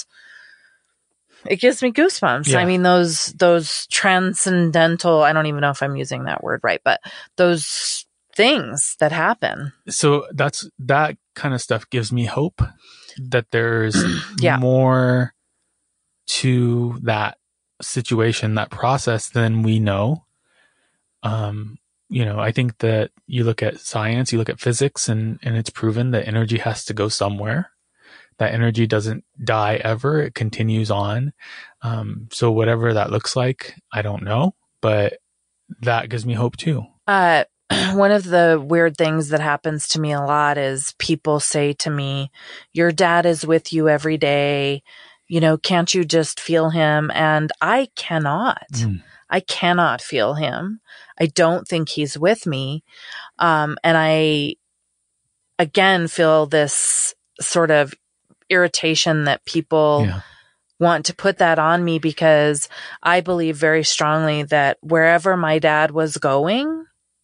it gives me goosebumps. Yeah. I mean, those, those transcendental, I don't even know if I'm using that word right, but those things that happen. So that's, that kind of stuff gives me hope that there's yeah. more to that situation, that process than we know. Um, you know, I think that you look at science, you look at physics, and, and it's proven that energy has to go somewhere. That energy doesn't die ever. It continues on. Um, so whatever that looks like, I don't know, but that gives me hope too. Uh, one of the weird things that happens to me a lot is people say to me, your dad is with you every day. You know, can't you just feel him? And I cannot. Mm. I cannot feel him. I don't think he's with me. Um, and I, again, feel this sort of irritation that people yeah. want to put that on me, because I believe very strongly that wherever my dad was going,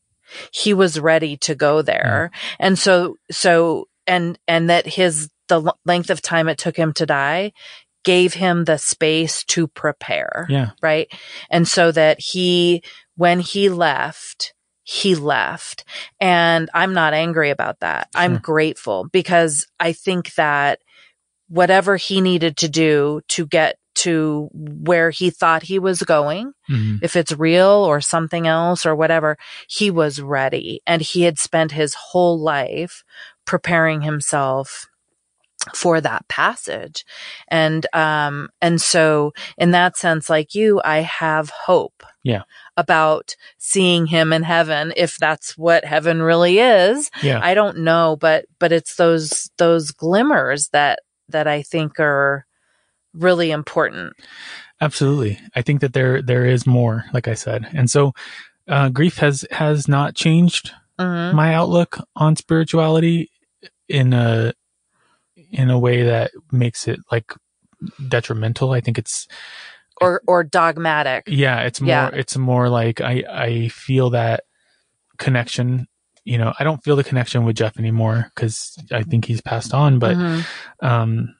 he was ready to go there. Mm. And so, so, and, and that his, the length of time it took him to die gave him the space to prepare. Yeah. Right. And so that he, when he left, he left. And I'm not angry about that. Sure. I'm grateful, because I think that whatever he needed to do to get to where he thought he was going, mm-hmm. if it's real or something else or whatever, he was ready. And he had spent his whole life preparing himself for that passage. And, um, and so in that sense, like you, I have hope. Yeah. About seeing him in heaven, if that's what heaven really is. Yeah. I don't know, but, but it's those, those glimmers that, that I think are really important. Absolutely. I think that there, there is more, like I said. And so, uh, grief has, has not changed mm-hmm. my outlook on spirituality in a, in a way that makes it like detrimental. I think it's, or, or dogmatic. Yeah. It's more, yeah. it's more like I, I feel that connection. You know, I don't feel the connection with Jeff anymore, because I think he's passed on, but, mm-hmm. um,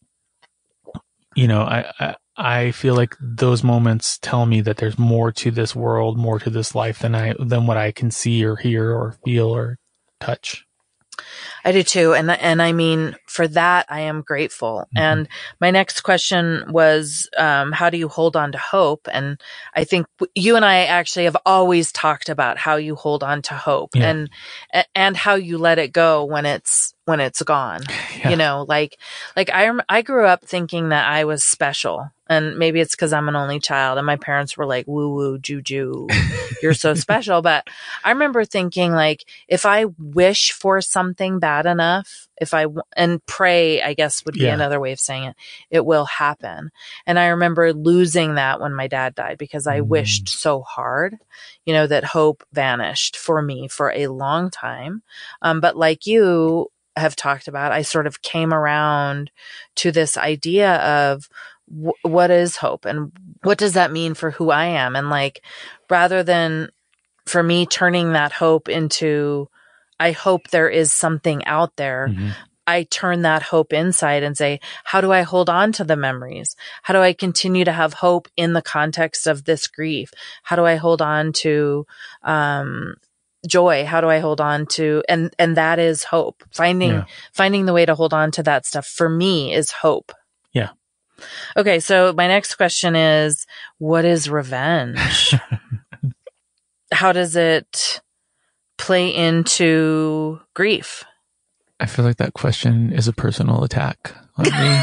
you know, I, I, I feel like those moments tell me that there's more to this world, more to this life than I, than what I can see or hear or feel or touch. I do too. And, and I mean, for that, I am grateful. Mm-hmm. And my next question was, um, how do you hold on to hope? And I think you and I actually have always talked about how you hold on to hope yeah. and, and how you let it go when it's, when it's gone, yeah. you know, like, like I, I grew up thinking that I was special, and maybe it's cause I'm an only child and my parents were like, woo woo, juju, you're so special. But I remember thinking, like, if I wish for something bad enough, if I, and pray, I guess would be yeah. another way of saying it, it will happen. And I remember losing that when my dad died, because I mm. wished so hard, you know, that hope vanished for me for a long time. Um, but like you have talked about, I sort of came around to this idea of w- what is hope and what does that mean for who I am? And like, rather than for me turning that hope into, I hope there is something out there. Mm-hmm. I turn that hope inside and say, how do I hold on to the memories? How do I continue to have hope in the context of this grief? How do I hold on to, um, joy? How do I hold on to, and, and that is hope. Finding, Yeah. finding the way to hold on to that stuff for me is hope. Yeah. Okay. So my next question is, what is revenge? How does it play into grief? I feel like that question is a personal attack on me.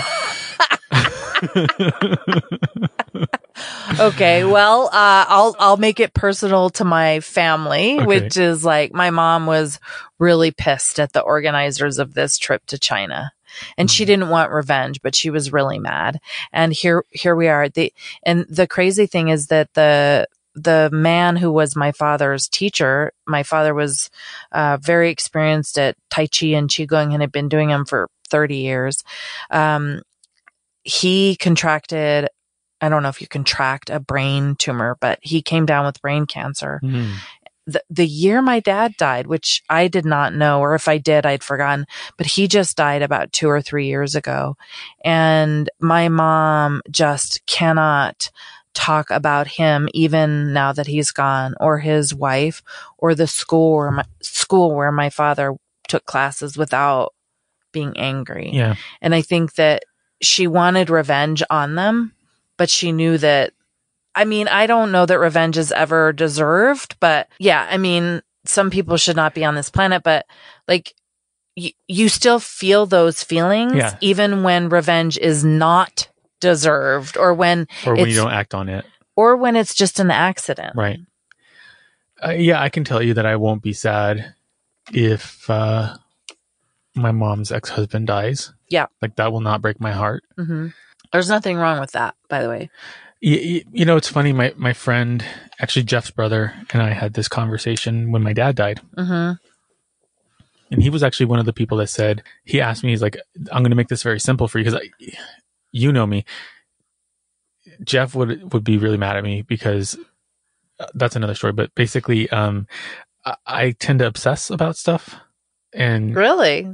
Okay, well, uh, I'll I'll make it personal to my family, Okay. which is like my mom was really pissed at the organizers of this trip to China, and she didn't want revenge, but she was really mad. And here here we are. The and the crazy thing is that the the man who was my father's teacher, my father was uh, very experienced at Tai Chi and Qigong and had been doing them for thirty years. Um, he contracted, I don't know if you contract a brain tumor, but he came down with brain cancer. Mm. The, the year my dad died, which I did not know, or if I did, I'd forgotten, but he just died about two or three years ago. And my mom just cannot talk about him, even now that he's gone, or his wife, or the school or my school where my father took classes, without being angry. Yeah. And I think that she wanted revenge on them, but she knew that, I mean, I don't know that revenge is ever deserved, but yeah, I mean, some people should not be on this planet, but like, y- you still feel those feelings, Yeah. even when revenge is not deserved, or when Or when it's, you don't act on it. or when it's just an accident. Right. Uh, yeah, I can tell you that I won't be sad if uh, my mom's ex-husband dies. Yeah. Like, that will not break my heart. Mm-hmm. There's nothing wrong with that, by the way. You, you, you know, it's funny. My, my friend, actually Jeff's brother, and I had this conversation when my dad died. Mm-hmm. And he was actually one of the people that said, he asked me, he's like, I'm going to make this very simple for you, because you know me. Jeff would would be really mad at me because uh, that's another story. But basically, um, I, I tend to obsess about stuff, and Really?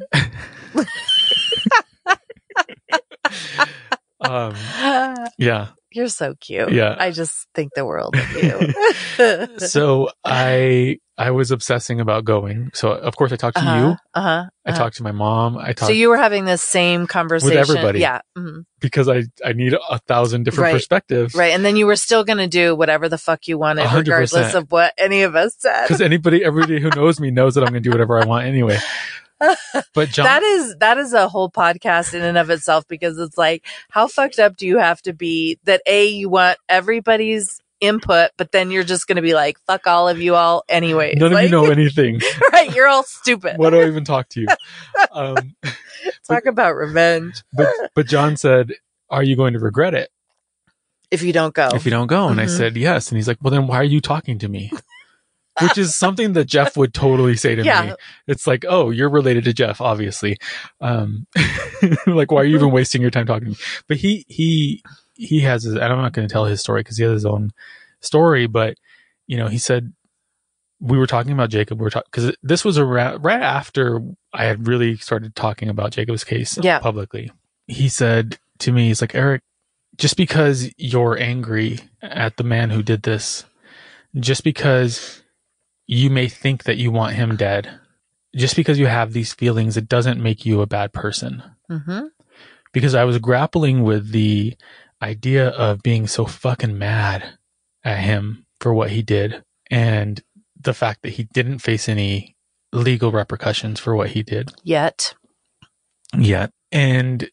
um, yeah. You're so cute. Yeah. I just think the world of you. So I I was obsessing about going. So of course I talked to uh-huh, you. Uh-huh. I uh-huh. talked to my mom. I talked So you were having this same conversation with everybody. Yeah. Mm-hmm. because I I need a thousand different Right. perspectives. Right. And then you were still going to do whatever the fuck you wanted, one hundred percent. regardless of what any of us said. Because anybody, everybody who knows me knows that I'm going to do whatever I want anyway. But John, That is, that is a whole podcast in and of itself, because it's like, how fucked up do you have to be that A, you want everybody's input, but then you're just going to be like, fuck all of you all anyways. none like, of you know anything. Right. You're all stupid. Why do I even talk to you? Um, Talk about revenge. but but John said, "Are you going to regret it If you don't go. if you don't go?" And I Mhm. said, "Yes." And he's like, "Well, then why are you talking to me?" Which is something that Jeff would totally say to Yeah. me. It's like, "Oh, you're related to Jeff, obviously." Um, like, why are you even wasting your time talking to me? But he he he has his, and I'm not going to tell his story because he has his own story. But you know, he said, we were talking about Jacob. We were talking because this was around right after I had really started talking about Jacob's case Yeah. publicly. He said to me, he's like, "Eric, just because you're angry at the man who did this, just because you may think that you want him dead, just because you have these feelings, it doesn't make you a bad person." Mm-hmm. Because I was grappling with the idea of being so fucking mad at him for what he did, and the fact that he didn't face any legal repercussions for what he did Yet. yet. And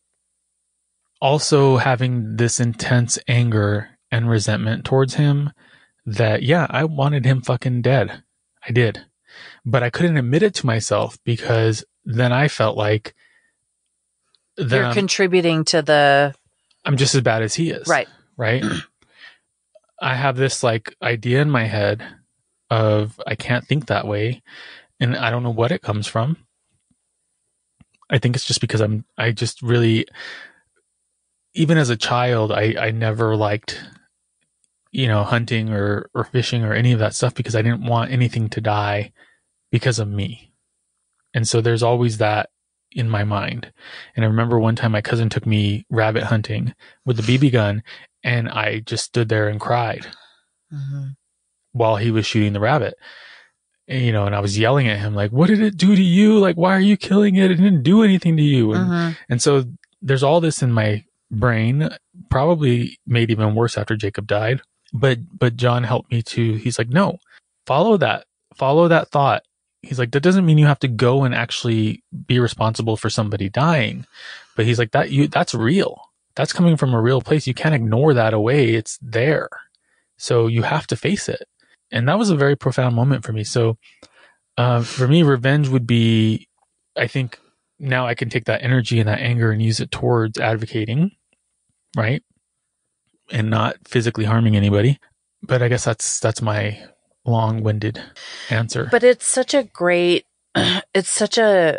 also having this intense anger and resentment towards him that, yeah, I wanted him fucking dead. I did. But I couldn't admit it to myself because then I felt like then You're I'm, contributing to the, I'm just as bad as he is. right. Right. I have this like idea in my head of I can't think that way. And I don't know what it comes from. I think it's just because I'm, I just really, even as a child, I, I never liked, you know, hunting or, or fishing or any of that stuff because I didn't want anything to die because of me. And so there's always that, in my mind. And I remember one time my cousin took me rabbit hunting with the B B gun, and I just stood there and cried mm-hmm. while he was shooting the rabbit. And, you know, and I was yelling at him like, what did it do to you? Like, why are you killing it? It didn't do anything to you. And, mm-hmm. and so there's all this in my brain, probably made even worse after Jacob died. But, but John helped me to, he's like, no, follow that, follow that thought. He's like, that doesn't mean you have to go and actually be responsible for somebody dying. But he's like, that you, that's real. That's coming from a real place. You can't ignore that away. It's there. So you have to face it. And that was a very profound moment for me. So, uh, for me, revenge would be, I think now I can take that energy and that anger and use it towards advocating, right? And not physically harming anybody. But I guess that's, that's my long-winded answer. But it's such a great, it's such a,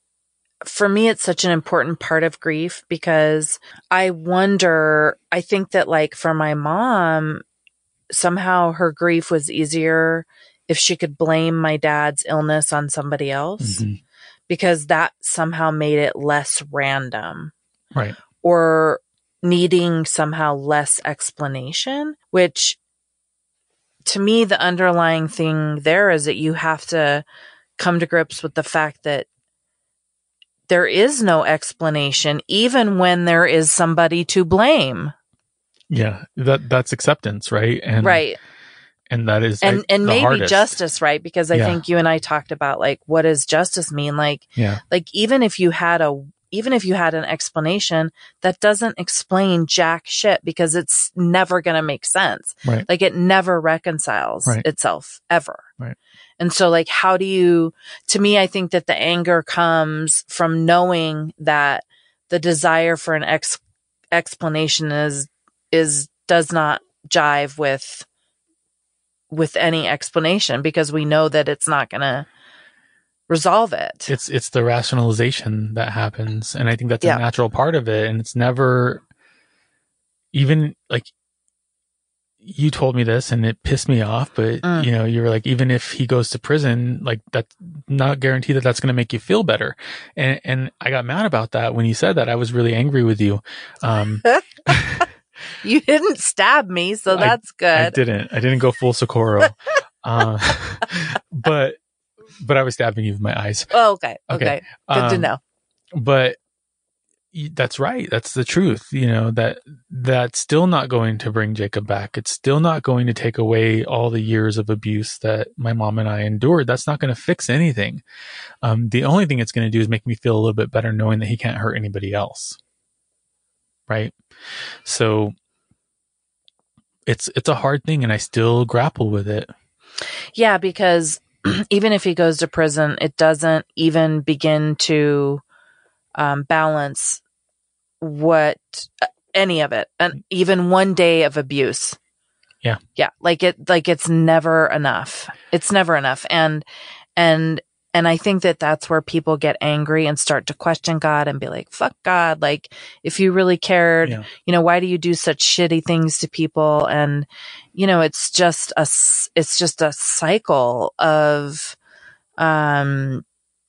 for me, it's such an important part of grief, because I wonder, I think that like for my mom, somehow her grief was easier if she could blame my dad's illness on somebody else, mm-hmm. because that somehow made it less random. Right. Or needing somehow less explanation, which to me, the underlying thing there is that you have to come to grips with the fact that there is no explanation, even when there is somebody to blame. Yeah, that that's acceptance, right? And right. And that is and like, and maybe hardest. Justice, right? Because I yeah. think you and I talked about like, what does justice mean? Like, yeah. like even if you had a even if you had an explanation, that doesn't explain jack shit, because it's never going to make sense. Right. Like it never reconciles right. itself ever. Right. And so like, how do you, to me, I think that the anger comes from knowing that the desire for an ex- explanation is, is, does not jive with, with any explanation, because we know that it's not going to resolve it. It's it's the rationalization that happens, and I think that's yeah. a natural part of it. And it's never, even like you told me this, and it pissed me off. But mm. you know, you were like, even if he goes to prison, like that's not guaranteed that that's going to make you feel better. And and I got mad about that when you said that. I was really angry with you. Um, you didn't stab me, so that's I, good. I didn't. I didn't go full Socorro. uh, but. But I was stabbing you with my eyes. Oh, okay. Okay. okay. Good um, to know. But that's right. That's the truth. You know, that that's still not going to bring Jacob back. It's still not going to take away all the years of abuse that my mom and I endured. That's not going to fix anything. Um, the only thing it's going to do is make me feel a little bit better knowing that he can't hurt anybody else. Right? So it's it's a hard thing, and I still grapple with it. Yeah, because even if he goes to prison, it doesn't even begin to um, balance what uh, any of it, and even one day of abuse. Yeah, yeah, like it, like it's never enough. It's never enough, and and and I think that that's where people get angry and start to question God and be like, "Fuck God!" Like, if you really cared, yeah. you know, why do you do such shitty things to people? And you know, it's just a, it's just a cycle of, um,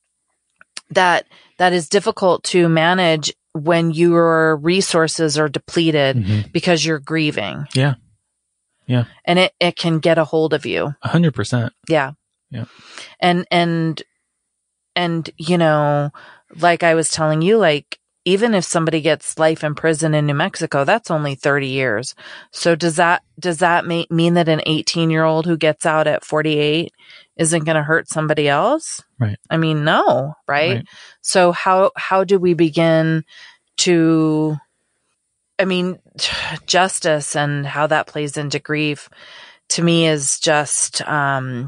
that, that is difficult to manage when your resources are depleted mm-hmm. because you're grieving. Yeah. Yeah. And it, it can get a hold of you. A hundred percent. Yeah. Yeah. And, and, and, you know, like I was telling you, like, even if somebody gets life in prison in New Mexico, that's only thirty years. So does that, does that make, mean that an eighteen year old who gets out at forty-eight isn't going to hurt somebody else? Right. I mean, no, right? right? So how, how do we begin to, I mean, justice and how that plays into grief to me is just, um,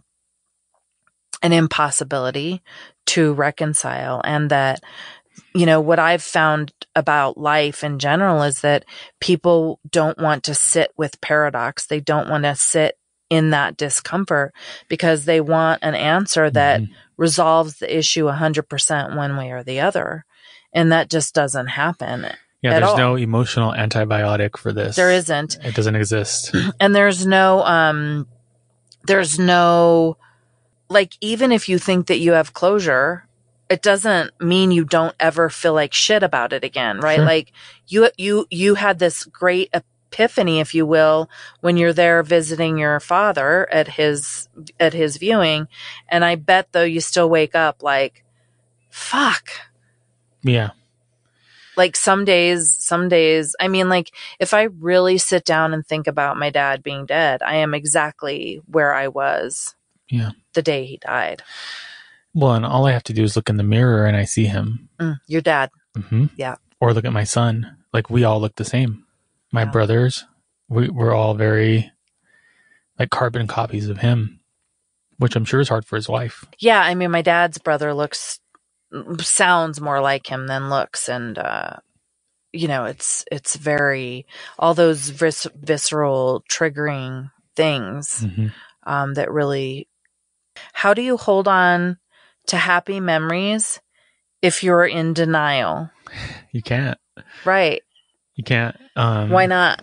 an impossibility to reconcile. And that, you know, what I've found about life in general is that people don't want to sit with paradox. They don't want to sit in that discomfort because they want an answer that mm-hmm. resolves the issue one hundred percent one way or the other. And that just doesn't happen. Yeah, there's all. no emotional antibiotic for this. There isn't. It doesn't exist. And there's no, um, there's no, like, even if you think that you have closure, it doesn't mean you don't ever feel like shit about it again, right? Sure. Like you, you, you had this great epiphany, if you will, when you're there visiting your father at his, at his viewing. And I bet though you still wake up like, fuck. Yeah. Like some days, some days, I mean, like if I really sit down and think about my dad being dead, I am exactly where I was Yeah. the day he died. Well, and all I have to do is look in the mirror and I see him. Mm, your dad. Mm-hmm. Yeah. Or look at my son. Like we all look the same. My Yeah. brothers, we, we're all very like carbon copies of him, which I'm sure is hard for his wife. Yeah. I mean, my dad's brother looks, sounds more like him than looks. And, uh, you know, it's, it's very, all those vis- visceral triggering things, Mm-hmm. um, that really, how do you hold on to happy memories if you're in denial? You can't. Right. You can't. Um, Why not?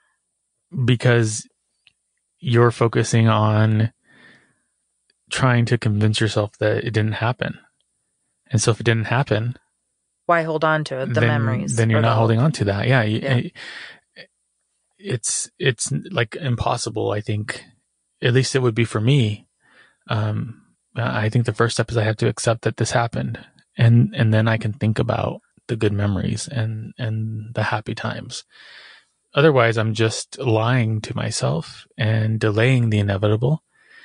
Because you're focusing on trying to convince yourself that it didn't happen. And so if it didn't happen, Why hold on to it? The then, memories. then you're or not the- holding on to that. Yeah, you, Yeah. It's, it's like impossible. I think, at least it would be for me. Um, I think the first step is I have to accept that this happened, and, and then I can think about the good memories and, and the happy times. Otherwise, I'm just lying to myself and delaying the inevitable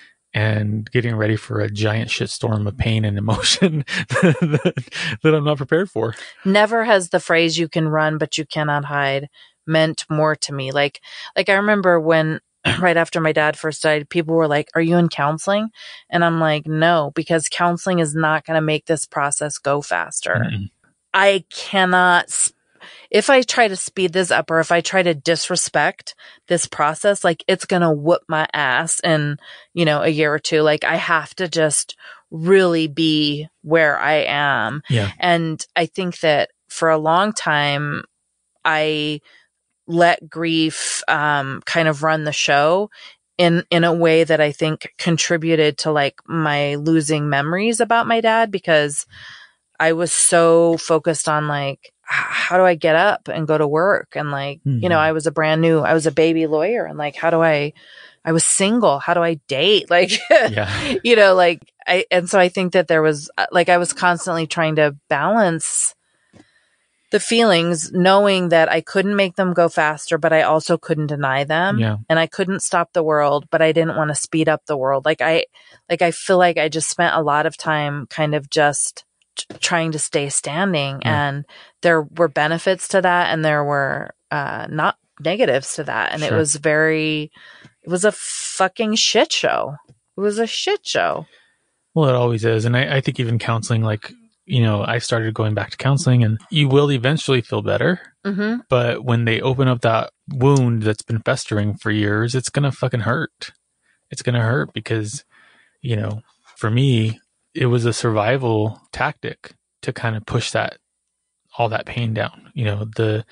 and getting ready for a giant shitstorm of pain and emotion that, that I'm not prepared for. Never has the phrase "you can run, but you cannot hide" meant more to me. Like, like I remember when right after my dad first died, people were like, "Are you in counseling?" And I'm like, "No, because counseling is not going to make this process go faster." Mm-mm. I cannot, sp- if I try to speed this up or if I try to disrespect this process, like it's going to whoop my ass in, you know, a year or two. Like I have to just really be where I am. Yeah. And I think that for a long time, I let grief, um, kind of run the show in, in a way that I think contributed to like my losing memories about my dad, because I was so focused on like, how do I get up and go to work? And like, Mm-hmm. you know, I was a brand new, I was a baby lawyer, and like, how do I, I was single. How do I date? Like, Yeah. you know, like I, and so I think that there was like, I was constantly trying to balance the feelings, knowing that I couldn't make them go faster, but I also couldn't deny them. Yeah. And I couldn't stop the world, but I didn't want to speed up the world. Like I, like I feel like I just spent a lot of time kind of just t- trying to stay standing. Yeah. And there were benefits to that, and there were uh, not negatives to that. And Sure. it was very, it was a fucking shit show. It was a shit show. Well, it always is. And I, I think even counseling, like, you know, I started going back to counseling, and you will eventually feel better. Mm-hmm. But when they open up that wound that's been festering for years, it's going to fucking hurt. It's going to hurt because, you know, for me, it was a survival tactic to kind of push that, all that pain down. You know, the,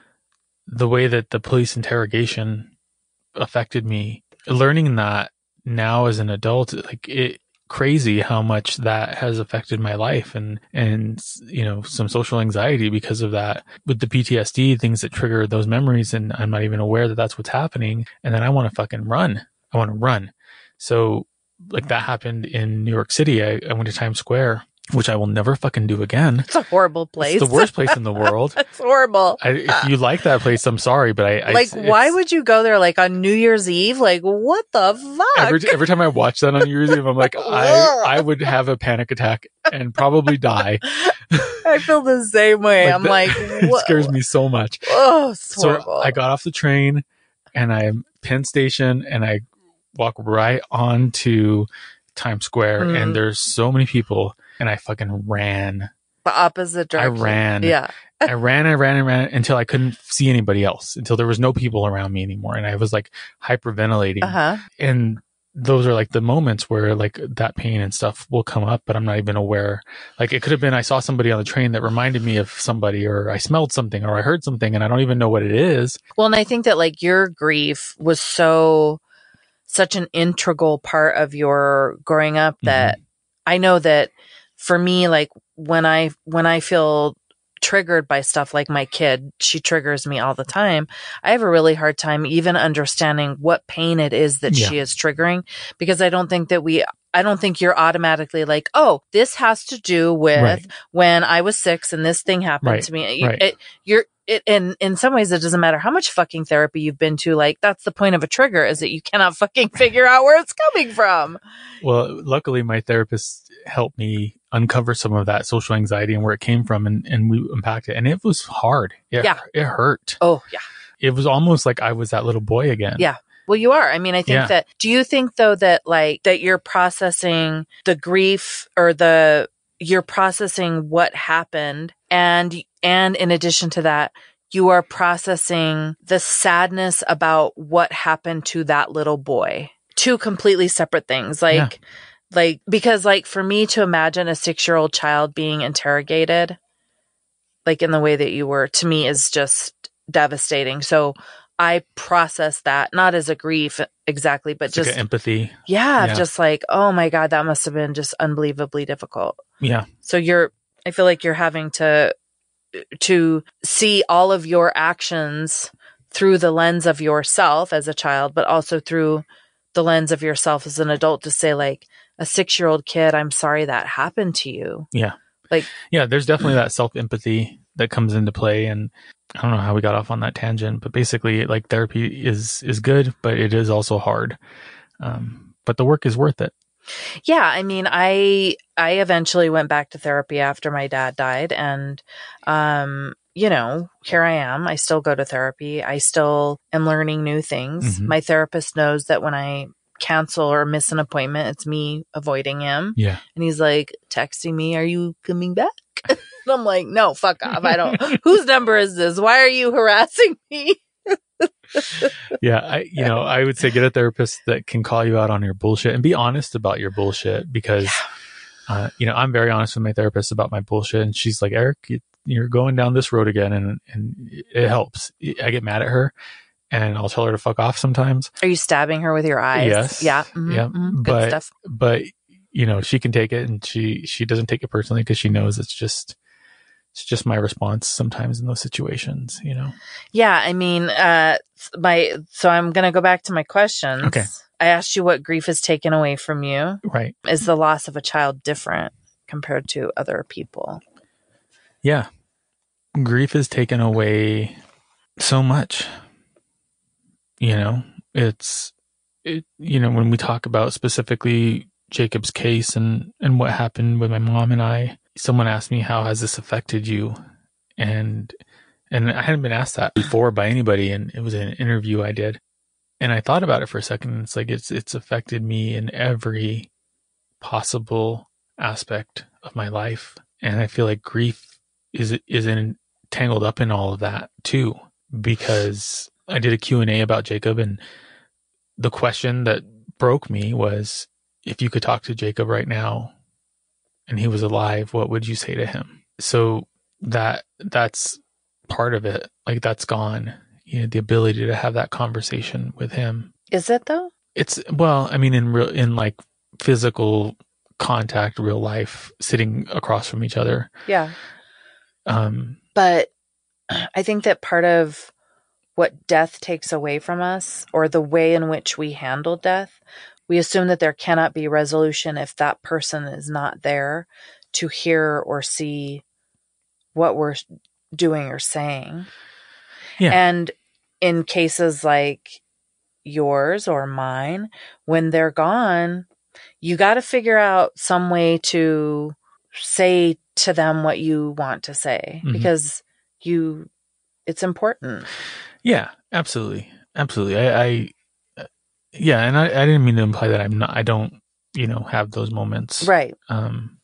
the way that the police interrogation affected me, learning that now as an adult, like it, crazy how much that has affected my life, and and you know, some social anxiety because of that, with the P T S D, things that trigger those memories, and I'm not even aware that that's what's happening, and then I want to fucking run. I want to run. So like that happened in New York City. I, I went to Times Square, which I will never fucking do again. It's a horrible place. It's the worst place in the world. It's horrible. I, if you like that place, I'm sorry, but I, I Like, it's- why would you go there like on New Year's Eve? Like, what the fuck? Every, every time I watch that on New Year's Eve, I'm like, I, I would have a panic attack and probably die. I feel the same way. Like I'm that- like, it what? scares me so much. Oh, it's So horrible. I got off the train and I'm Penn Station, and I walk right onto Times Square, Mm. and there's so many people, and I fucking ran. The opposite direction. I ran. Yeah. I ran and ran and ran until I couldn't see anybody else, until there was no people around me anymore. And I was like hyperventilating. Uh huh. And those are like the moments where like that pain and stuff will come up, but I'm not even aware. Like it could have been, I saw somebody on the train that reminded me of somebody, or I smelled something, or I heard something, and I don't even know what it is. Well, and I think that like your grief was so, such an integral part of your growing up that I know that for me, like when I, when I feel triggered by stuff like my kid, she triggers me all the time. I have a really hard time even understanding what pain it is that Yeah. she is triggering, because I don't think that we, I don't think you're automatically like, oh, this has to do with Right. when I was six and this thing happened Right. to me. You- Right. It, you're, it, in, in some ways, it doesn't matter how much fucking therapy you've been to. Like, that's the point of a trigger, is that you cannot fucking figure out where it's coming from. Well, luckily my therapist helped me uncover some of that social anxiety and where it came from, and, and we unpacked it, and it was hard. It, Yeah. It hurt. Oh, yeah. It was almost like I was that little boy again. Yeah. Well, you are. I mean, I think Yeah. that, do you think though that like, that you're processing the grief or the, you're processing what happened, and, and in addition to that, you are processing the sadness about what happened to that little boy? Two completely separate things. Like, Yeah. like, because like for me to imagine a six-year-old child being interrogated, like in the way that you were, to me is just devastating. So I process that not as a grief exactly, but It's like just an empathy. yeah, Yeah. just like, oh my God, that must have been just unbelievably difficult. Yeah. So you're, I feel like you're having to, to see all of your actions through the lens of yourself as a child, but also through the lens of yourself as an adult, to say like, a six-year-old kid, I'm sorry that happened to you. Yeah. Like, Yeah, there's definitely that self-empathy that comes into play. And I don't know how we got off on that tangent, but basically like therapy is, is good, but it is also hard. Um, but the work is worth it. yeah, I mean, I, I eventually went back to therapy after my dad died, and, um, you know, here I am. I still go to therapy. I still am learning new things. Mhm. My therapist knows that when I cancel or miss an appointment, it's me avoiding him. Yeah. And he's like texting me, are you coming back? And I'm like, no, fuck off. I don't, whose number is this? Why are you harassing me? Yeah. I, you know, I would say get a therapist that can call you out on your bullshit and be honest about your bullshit, because, uh, you know, I'm very honest with my therapist about my bullshit, and she's like, Eric, you, you're going down this road again. And, and it helps. I get mad at her and I'll tell her to fuck off sometimes. Are you stabbing her with your eyes? Yes. Yeah. Mhm, Yeah. mhm. Good But, stuff. but, you know, she can take it, and she, she doesn't take it personally, because she knows it's just, it's just my response sometimes in those situations, you know? Yeah. I mean, uh, my, so I'm going to go back to my questions. Okay. I asked you what grief is taken away from you. Right. Is the loss of a child different compared to other people? Yeah. Grief is taken away so much. You know, it's, it, you know, when we talk about specifically Jacob's case and, and what happened with my mom and I, someone asked me, how has this affected you? And, and I hadn't been asked that before by anybody. And it was an interview I did. And I thought about it for a second. And it's like, it's, it's affected me in every possible aspect of my life. And I feel like grief is, is in, tangled up in all of that too, because I did a Q and A about Jacob, and the question that broke me was, if you could talk to Jacob right now and he was alive, what would you say to him? So that, that's part of it. Like, that's gone, you know, the ability to have that conversation with him. Is it though? It's, well, I mean, in real, in like physical contact, real life, sitting across from each other. Yeah. Um, But I think that part of what death takes away from us, or the way in which we handle death, we assume that there cannot be resolution if that person is not there to hear or see what we're doing or saying. Yeah. And in cases like yours or mine, when they're gone, you got to figure out some way to say to them what you want to say, Mhm. because you, it's important. Yeah, absolutely. Absolutely. I, I uh, yeah. And I, I didn't mean to imply that I'm not, I don't, you know, have those moments. Right. Um,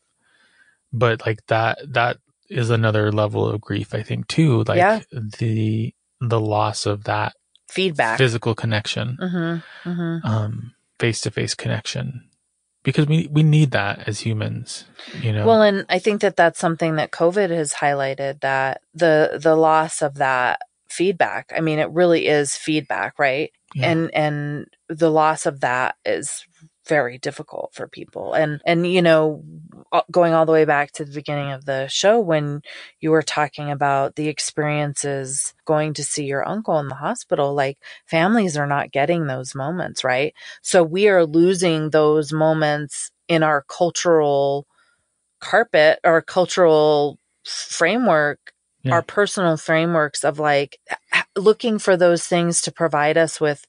but like that, that is another level of grief, I think too. Like Yeah. the, the loss of that Feedback. physical connection, Mm-hmm. Mm-hmm. um, face-to-face connection, because we, we need that as humans, you know? Well, and I think that that's something that COVID has highlighted, that the, the loss of that feedback. I mean, it really is feedback, right? Yeah. And, and the loss of that is very difficult for people. And, and, you know, going all the way back to the beginning of the show, when you were talking about the experiences going to see your uncle in the hospital, like families are not getting those moments, right? So we are losing those moments in our cultural carpet, our cultural framework, yeah. our personal frameworks of like looking for those things to provide us with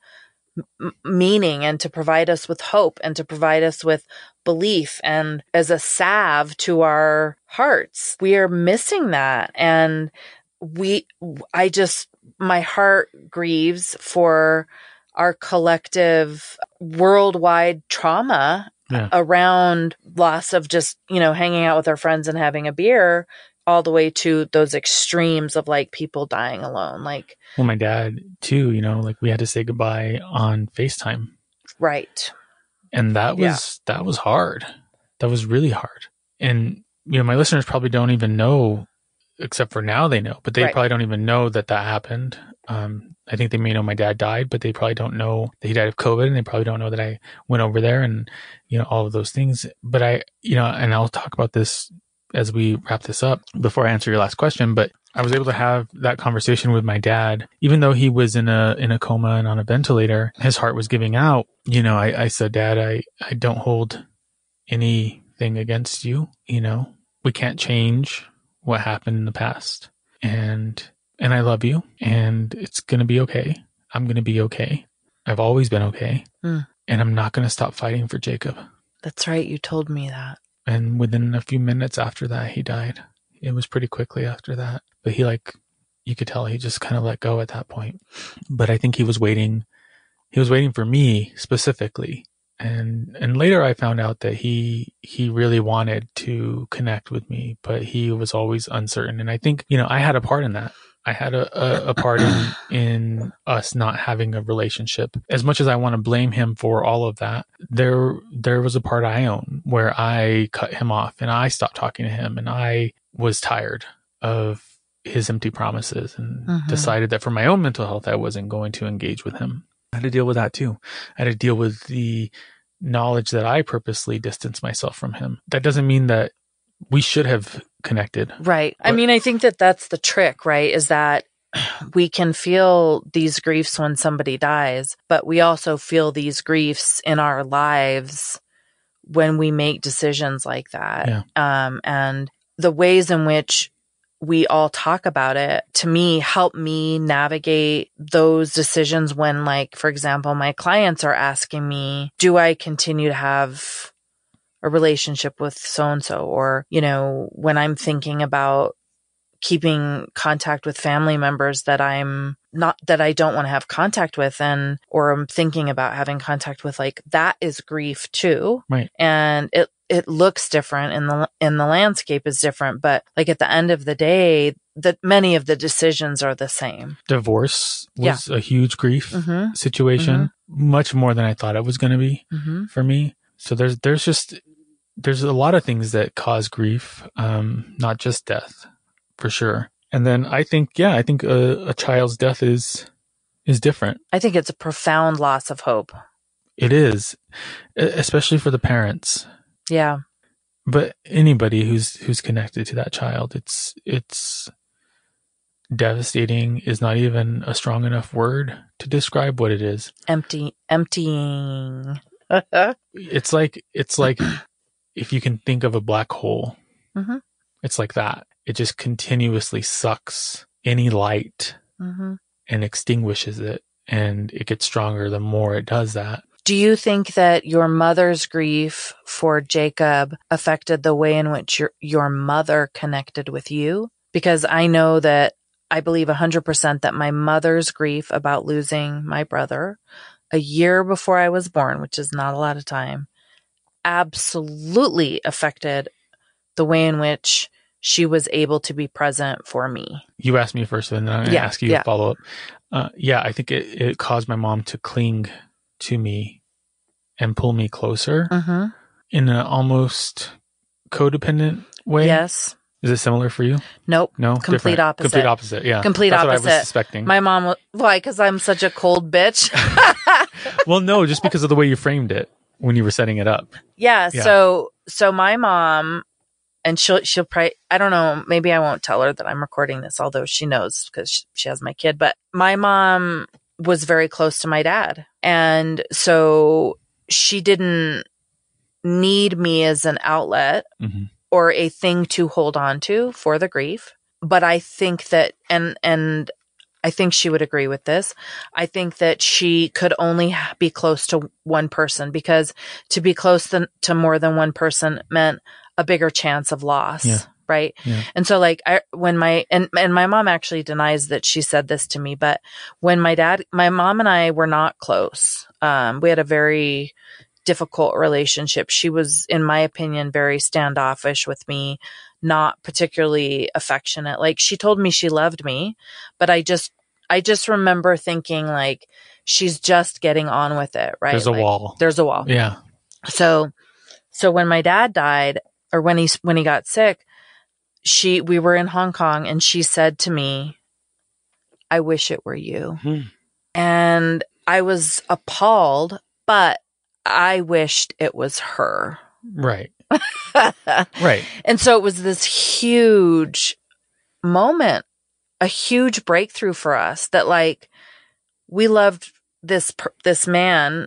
m- meaning and to provide us with hope and to provide us with belief and as a salve to our hearts. We are missing that. And we, I just, my heart grieves for our collective worldwide trauma yeah. around loss of just, you know, hanging out with our friends and having a beer, all the way to those extremes of like people dying alone. Like, well, my dad too, you know, like we had to say goodbye on FaceTime. Right. And that was, yeah. that was hard. That was really hard. And, you know, my listeners probably don't even know, except for now they know, but they right. probably don't even know that that happened. Um, I think they may know my dad died, but they probably don't know that he died of COVID, and they probably don't know that I went over there and, you know, all of those things. But I, you know, and I'll talk about this as we wrap this up before I answer your last question, but I was able to have that conversation with my dad, even though he was in a, in a coma and on a ventilator, his heart was giving out. You know, I, I said, Dad, I, I don't hold anything against you. You know, we can't change what happened in the past, and, and I love you, and it's going to be okay. I'm going to be okay. I've always been okay. Mm. And I'm not going to stop fighting for Jacob. That's right. You told me that. And within a few minutes after that, he died. It was pretty quickly after that. But he like, you could tell he just kind of let go at that point. But I think he was waiting, he was waiting for me specifically. And, and later I found out that he, he really wanted to connect with me, but he was always uncertain. And I think, you know, I had a part in that. I had a, a, a part in, in us not having a relationship. As much as I want to blame him for all of that, there, there was a part I own where I cut him off and I stopped talking to him, and I was tired of his empty promises and mm-hmm. decided that for my own mental health, I wasn't going to engage with him. I had to deal with that too. I had to deal with the knowledge that I purposely distanced myself from him. That doesn't mean that we should have connected. Right. But I mean, I think that that's the trick, right? Is that we can feel these griefs when somebody dies, but we also feel these griefs in our lives when we make decisions like that. Yeah. Um, and the ways in which we all talk about it, to me, help me navigate those decisions when, like, for example, my clients are asking me, do I continue to have a relationship with so-and-so? Or, you know, when I'm thinking about keeping contact with family members that I'm not, that I don't want to have contact with, and, or I'm thinking about having contact with, like, that is grief too. Right. And it, it looks different and the, and the landscape is different, but like at the end of the day, that many of the decisions are the same. Divorce was yeah. a huge grief mm-hmm. situation, mm-hmm. much more than I thought it was going to be mm-hmm. for me. So there's, there's just, there's a lot of things that cause grief, um, not just death, for sure. And then I think, yeah, I think a, a child's death is, is different. I think it's a profound loss of hope. It is, especially for the parents. Yeah. But anybody who's, who's connected to that child, it's, it's devastating is not even a strong enough word to describe what it is. Empty, emptying. It's like, it's like if you can think of a black hole, mm-hmm. it's like that. It just continuously sucks any light mm-hmm. and extinguishes it. And it gets stronger the more it does that. Do you think that your mother's grief for Jacob affected the way in which your, your mother connected with you? Because I know that I believe one hundred percent that my mother's grief about losing my brother a year before I was born, which is not a lot of time, absolutely affected the way in which she was able to be present for me. You asked me first, and then I'm going to yeah, ask you yeah. a follow-up. Uh, yeah, I think it, it caused my mom to cling to me and pull me closer mm-hmm. in an almost codependent way. Yes. Is it similar for you? Nope. No? Complete Different. opposite. Complete opposite, yeah. Complete That's opposite. What I was suspecting. My mom, why? Because I'm such a cold bitch? Well, no, just because of the way you framed it. when you were setting it up. Yeah. Yeah. So, so my mom, and she'll, she'll probably, I don't know, maybe I won't tell her that I'm recording this, although she knows because she, she has my kid, but my mom was very close to my dad. And so she didn't need me as an outlet Mm-hmm. or a thing to hold on to for the grief. But I think that, and, and I think she would agree with this. I think that she could only be close to one person, because to be close to, to more than one person meant a bigger chance of loss. Yeah. Right. Yeah. And so like I, when my, and, and my mom actually denies that she said this to me, but when my dad, my mom and I were not close. Um, we had a very difficult relationship. She was, in my opinion, very standoffish with me, not particularly affectionate. Like, she told me she loved me, but I just, I just remember thinking like, she's just getting on with it. Right. There's a like, wall. There's a wall. Yeah. So, so when my dad died, or when he, when he got sick, she, we were in Hong Kong, and she said to me, I wish it were you. Hmm. And I was appalled, but I wished it was her. Right. Right. And so it was this huge moment, a huge breakthrough for us, that like, we loved this, this man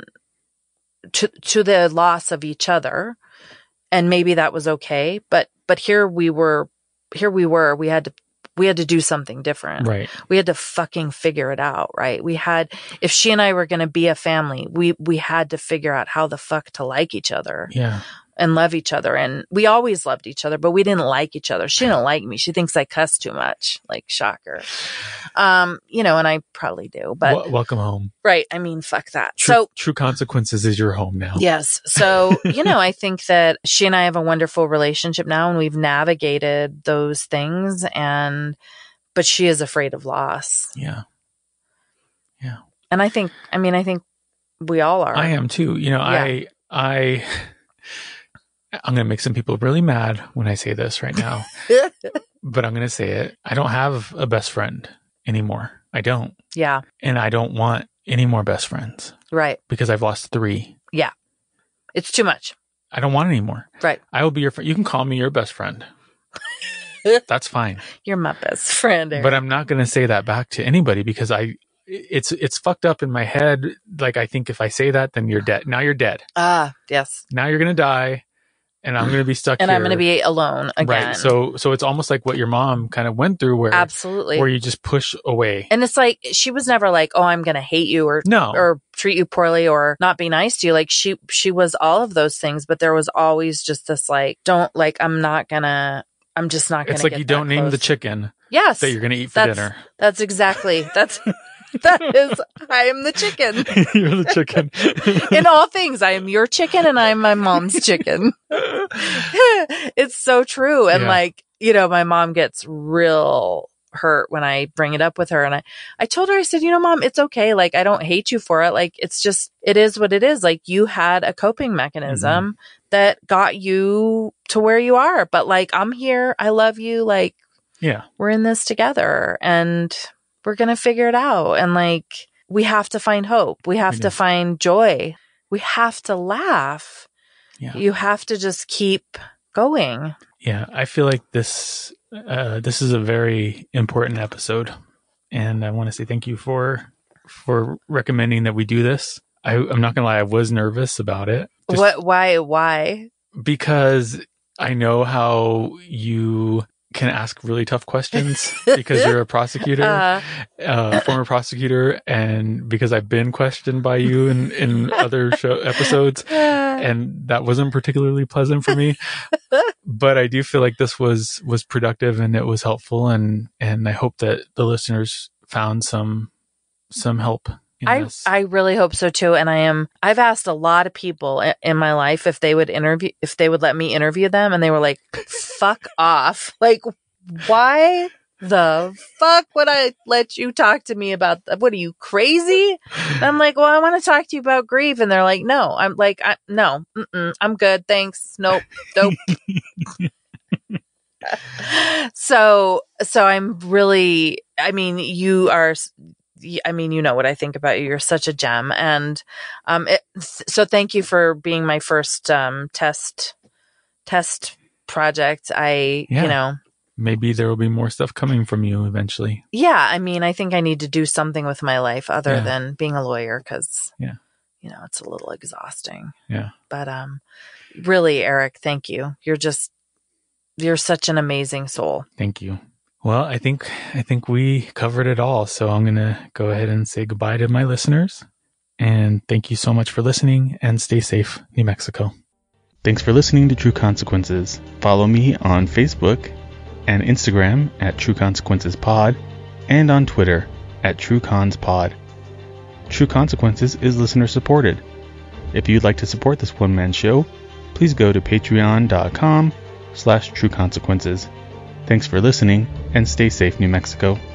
to, to the loss of each other. And maybe that was okay. But, but here we were, here we were, we had to, we had to do something different. Right. We had to fucking figure it out. Right. We had, if she and I were going to be a family, we, we had to figure out how the fuck to like each other. Yeah. And love each other. And we always loved each other, but we didn't like each other. She didn't like me. She thinks I cuss too much. Like, shocker. Um, you know, and I probably do, but W- welcome home. Right. I mean, fuck that. True, So True Consequences is your home now. yes. So, you know, I think that she and I have a wonderful relationship now, and we've navigated those things, and, but she is afraid of loss. Yeah. Yeah. And I think, I mean, I think we all are. I am too. You know, Yeah. I, I, I'm going to make some people really mad when I say this right now, but I'm going to say it. I don't have a best friend anymore. I don't. Yeah. And I don't want any more best friends Right. because I've lost three. Yeah. It's too much. I don't want any more. Right. I will be your friend. You can call me your best friend. That's fine. You're my best friend, Eric. But I'm not going to say that back to anybody because I, it's, it's fucked up in my head. Like, I think if I say that, then you're dead. Now you're dead. Ah, yes. Now you're going to die. And I'm going to be stuck And here. I'm going to be alone again. Right. So, so it's almost like what your mom kind of went through where, absolutely. where you just push away. And it's like, she was never like, oh, I'm going to hate you or, No. or treat you poorly or not be nice to you. Like, she, she was all of those things, but there was always just this like, don't like, I'm not going to, I'm just not going to It's like get you don't that name close. the chicken Yes. that you're going to eat for that's, dinner. That's exactly, that's, that is, I am the chicken. You're the chicken. In all things, I am your chicken and I'm my mom's chicken. It's so true. And Yeah. like, you know, my mom gets real hurt when I bring it up with her. And I, I told her, I said, you know, Mom, it's okay. Like, I don't hate you for it. Like, it's just, it is what it is. Like, you had a coping mechanism Mm-hmm. that got you to where you are. But like, I'm here. I love you. Like, Yeah. we're in this together and we're going to figure it out. And like, we have to find hope. We have We to do. find joy. We have to laugh. Yeah. You have to just keep going. Yeah. I feel like this, uh, this is a very important episode. And I want to say thank you for, for recommending that we do this. I, I'm not going to lie. I was nervous about it. Just What, why, why? because I know how you can ask really tough questions because you're a prosecutor, Uh, uh, former prosecutor, and because I've been questioned by you in, in other show episodes, and that wasn't particularly pleasant for me. But I do feel like this was was productive and it was helpful, and and I hope that the listeners found some some help in I, this. I really hope so too. And I am, I've asked a lot of people i- in my life if they would interview, if they would let me interview them. And they were like, fuck off. Like, why the fuck would I let you talk to me about that? What are you, crazy? And I'm like, well, I want to talk to you about grief. And they're like, no, I'm like, I, no, mm-mm, I'm good. Thanks. Nope. Nope. so, so I'm really, I mean, you are, I mean, you know what I think about you. You're such a gem. And, um, it, so thank you for being my first, um, test, test project. I, Yeah. you know, maybe there will be more stuff coming from you eventually. yeah. I mean, I think I need to do something with my life other Yeah. than being a lawyer. Cause, yeah. you know, it's a little exhausting. Yeah. But, um, really, Eric, thank you. You're just, you're such an amazing soul. Thank you. Well, I think I think we covered it all. So I'm going to go ahead and say goodbye to my listeners. And thank you so much for listening, and stay safe, New Mexico. Thanks for listening to True Consequences. Follow me on Facebook and Instagram at True Consequences Pod, and on Twitter at True Cons Pod. True Consequences is listener supported. If you'd like to support this one-man show, please go to patreon.com slash True Consequences. Thanks for listening, and stay safe, New Mexico.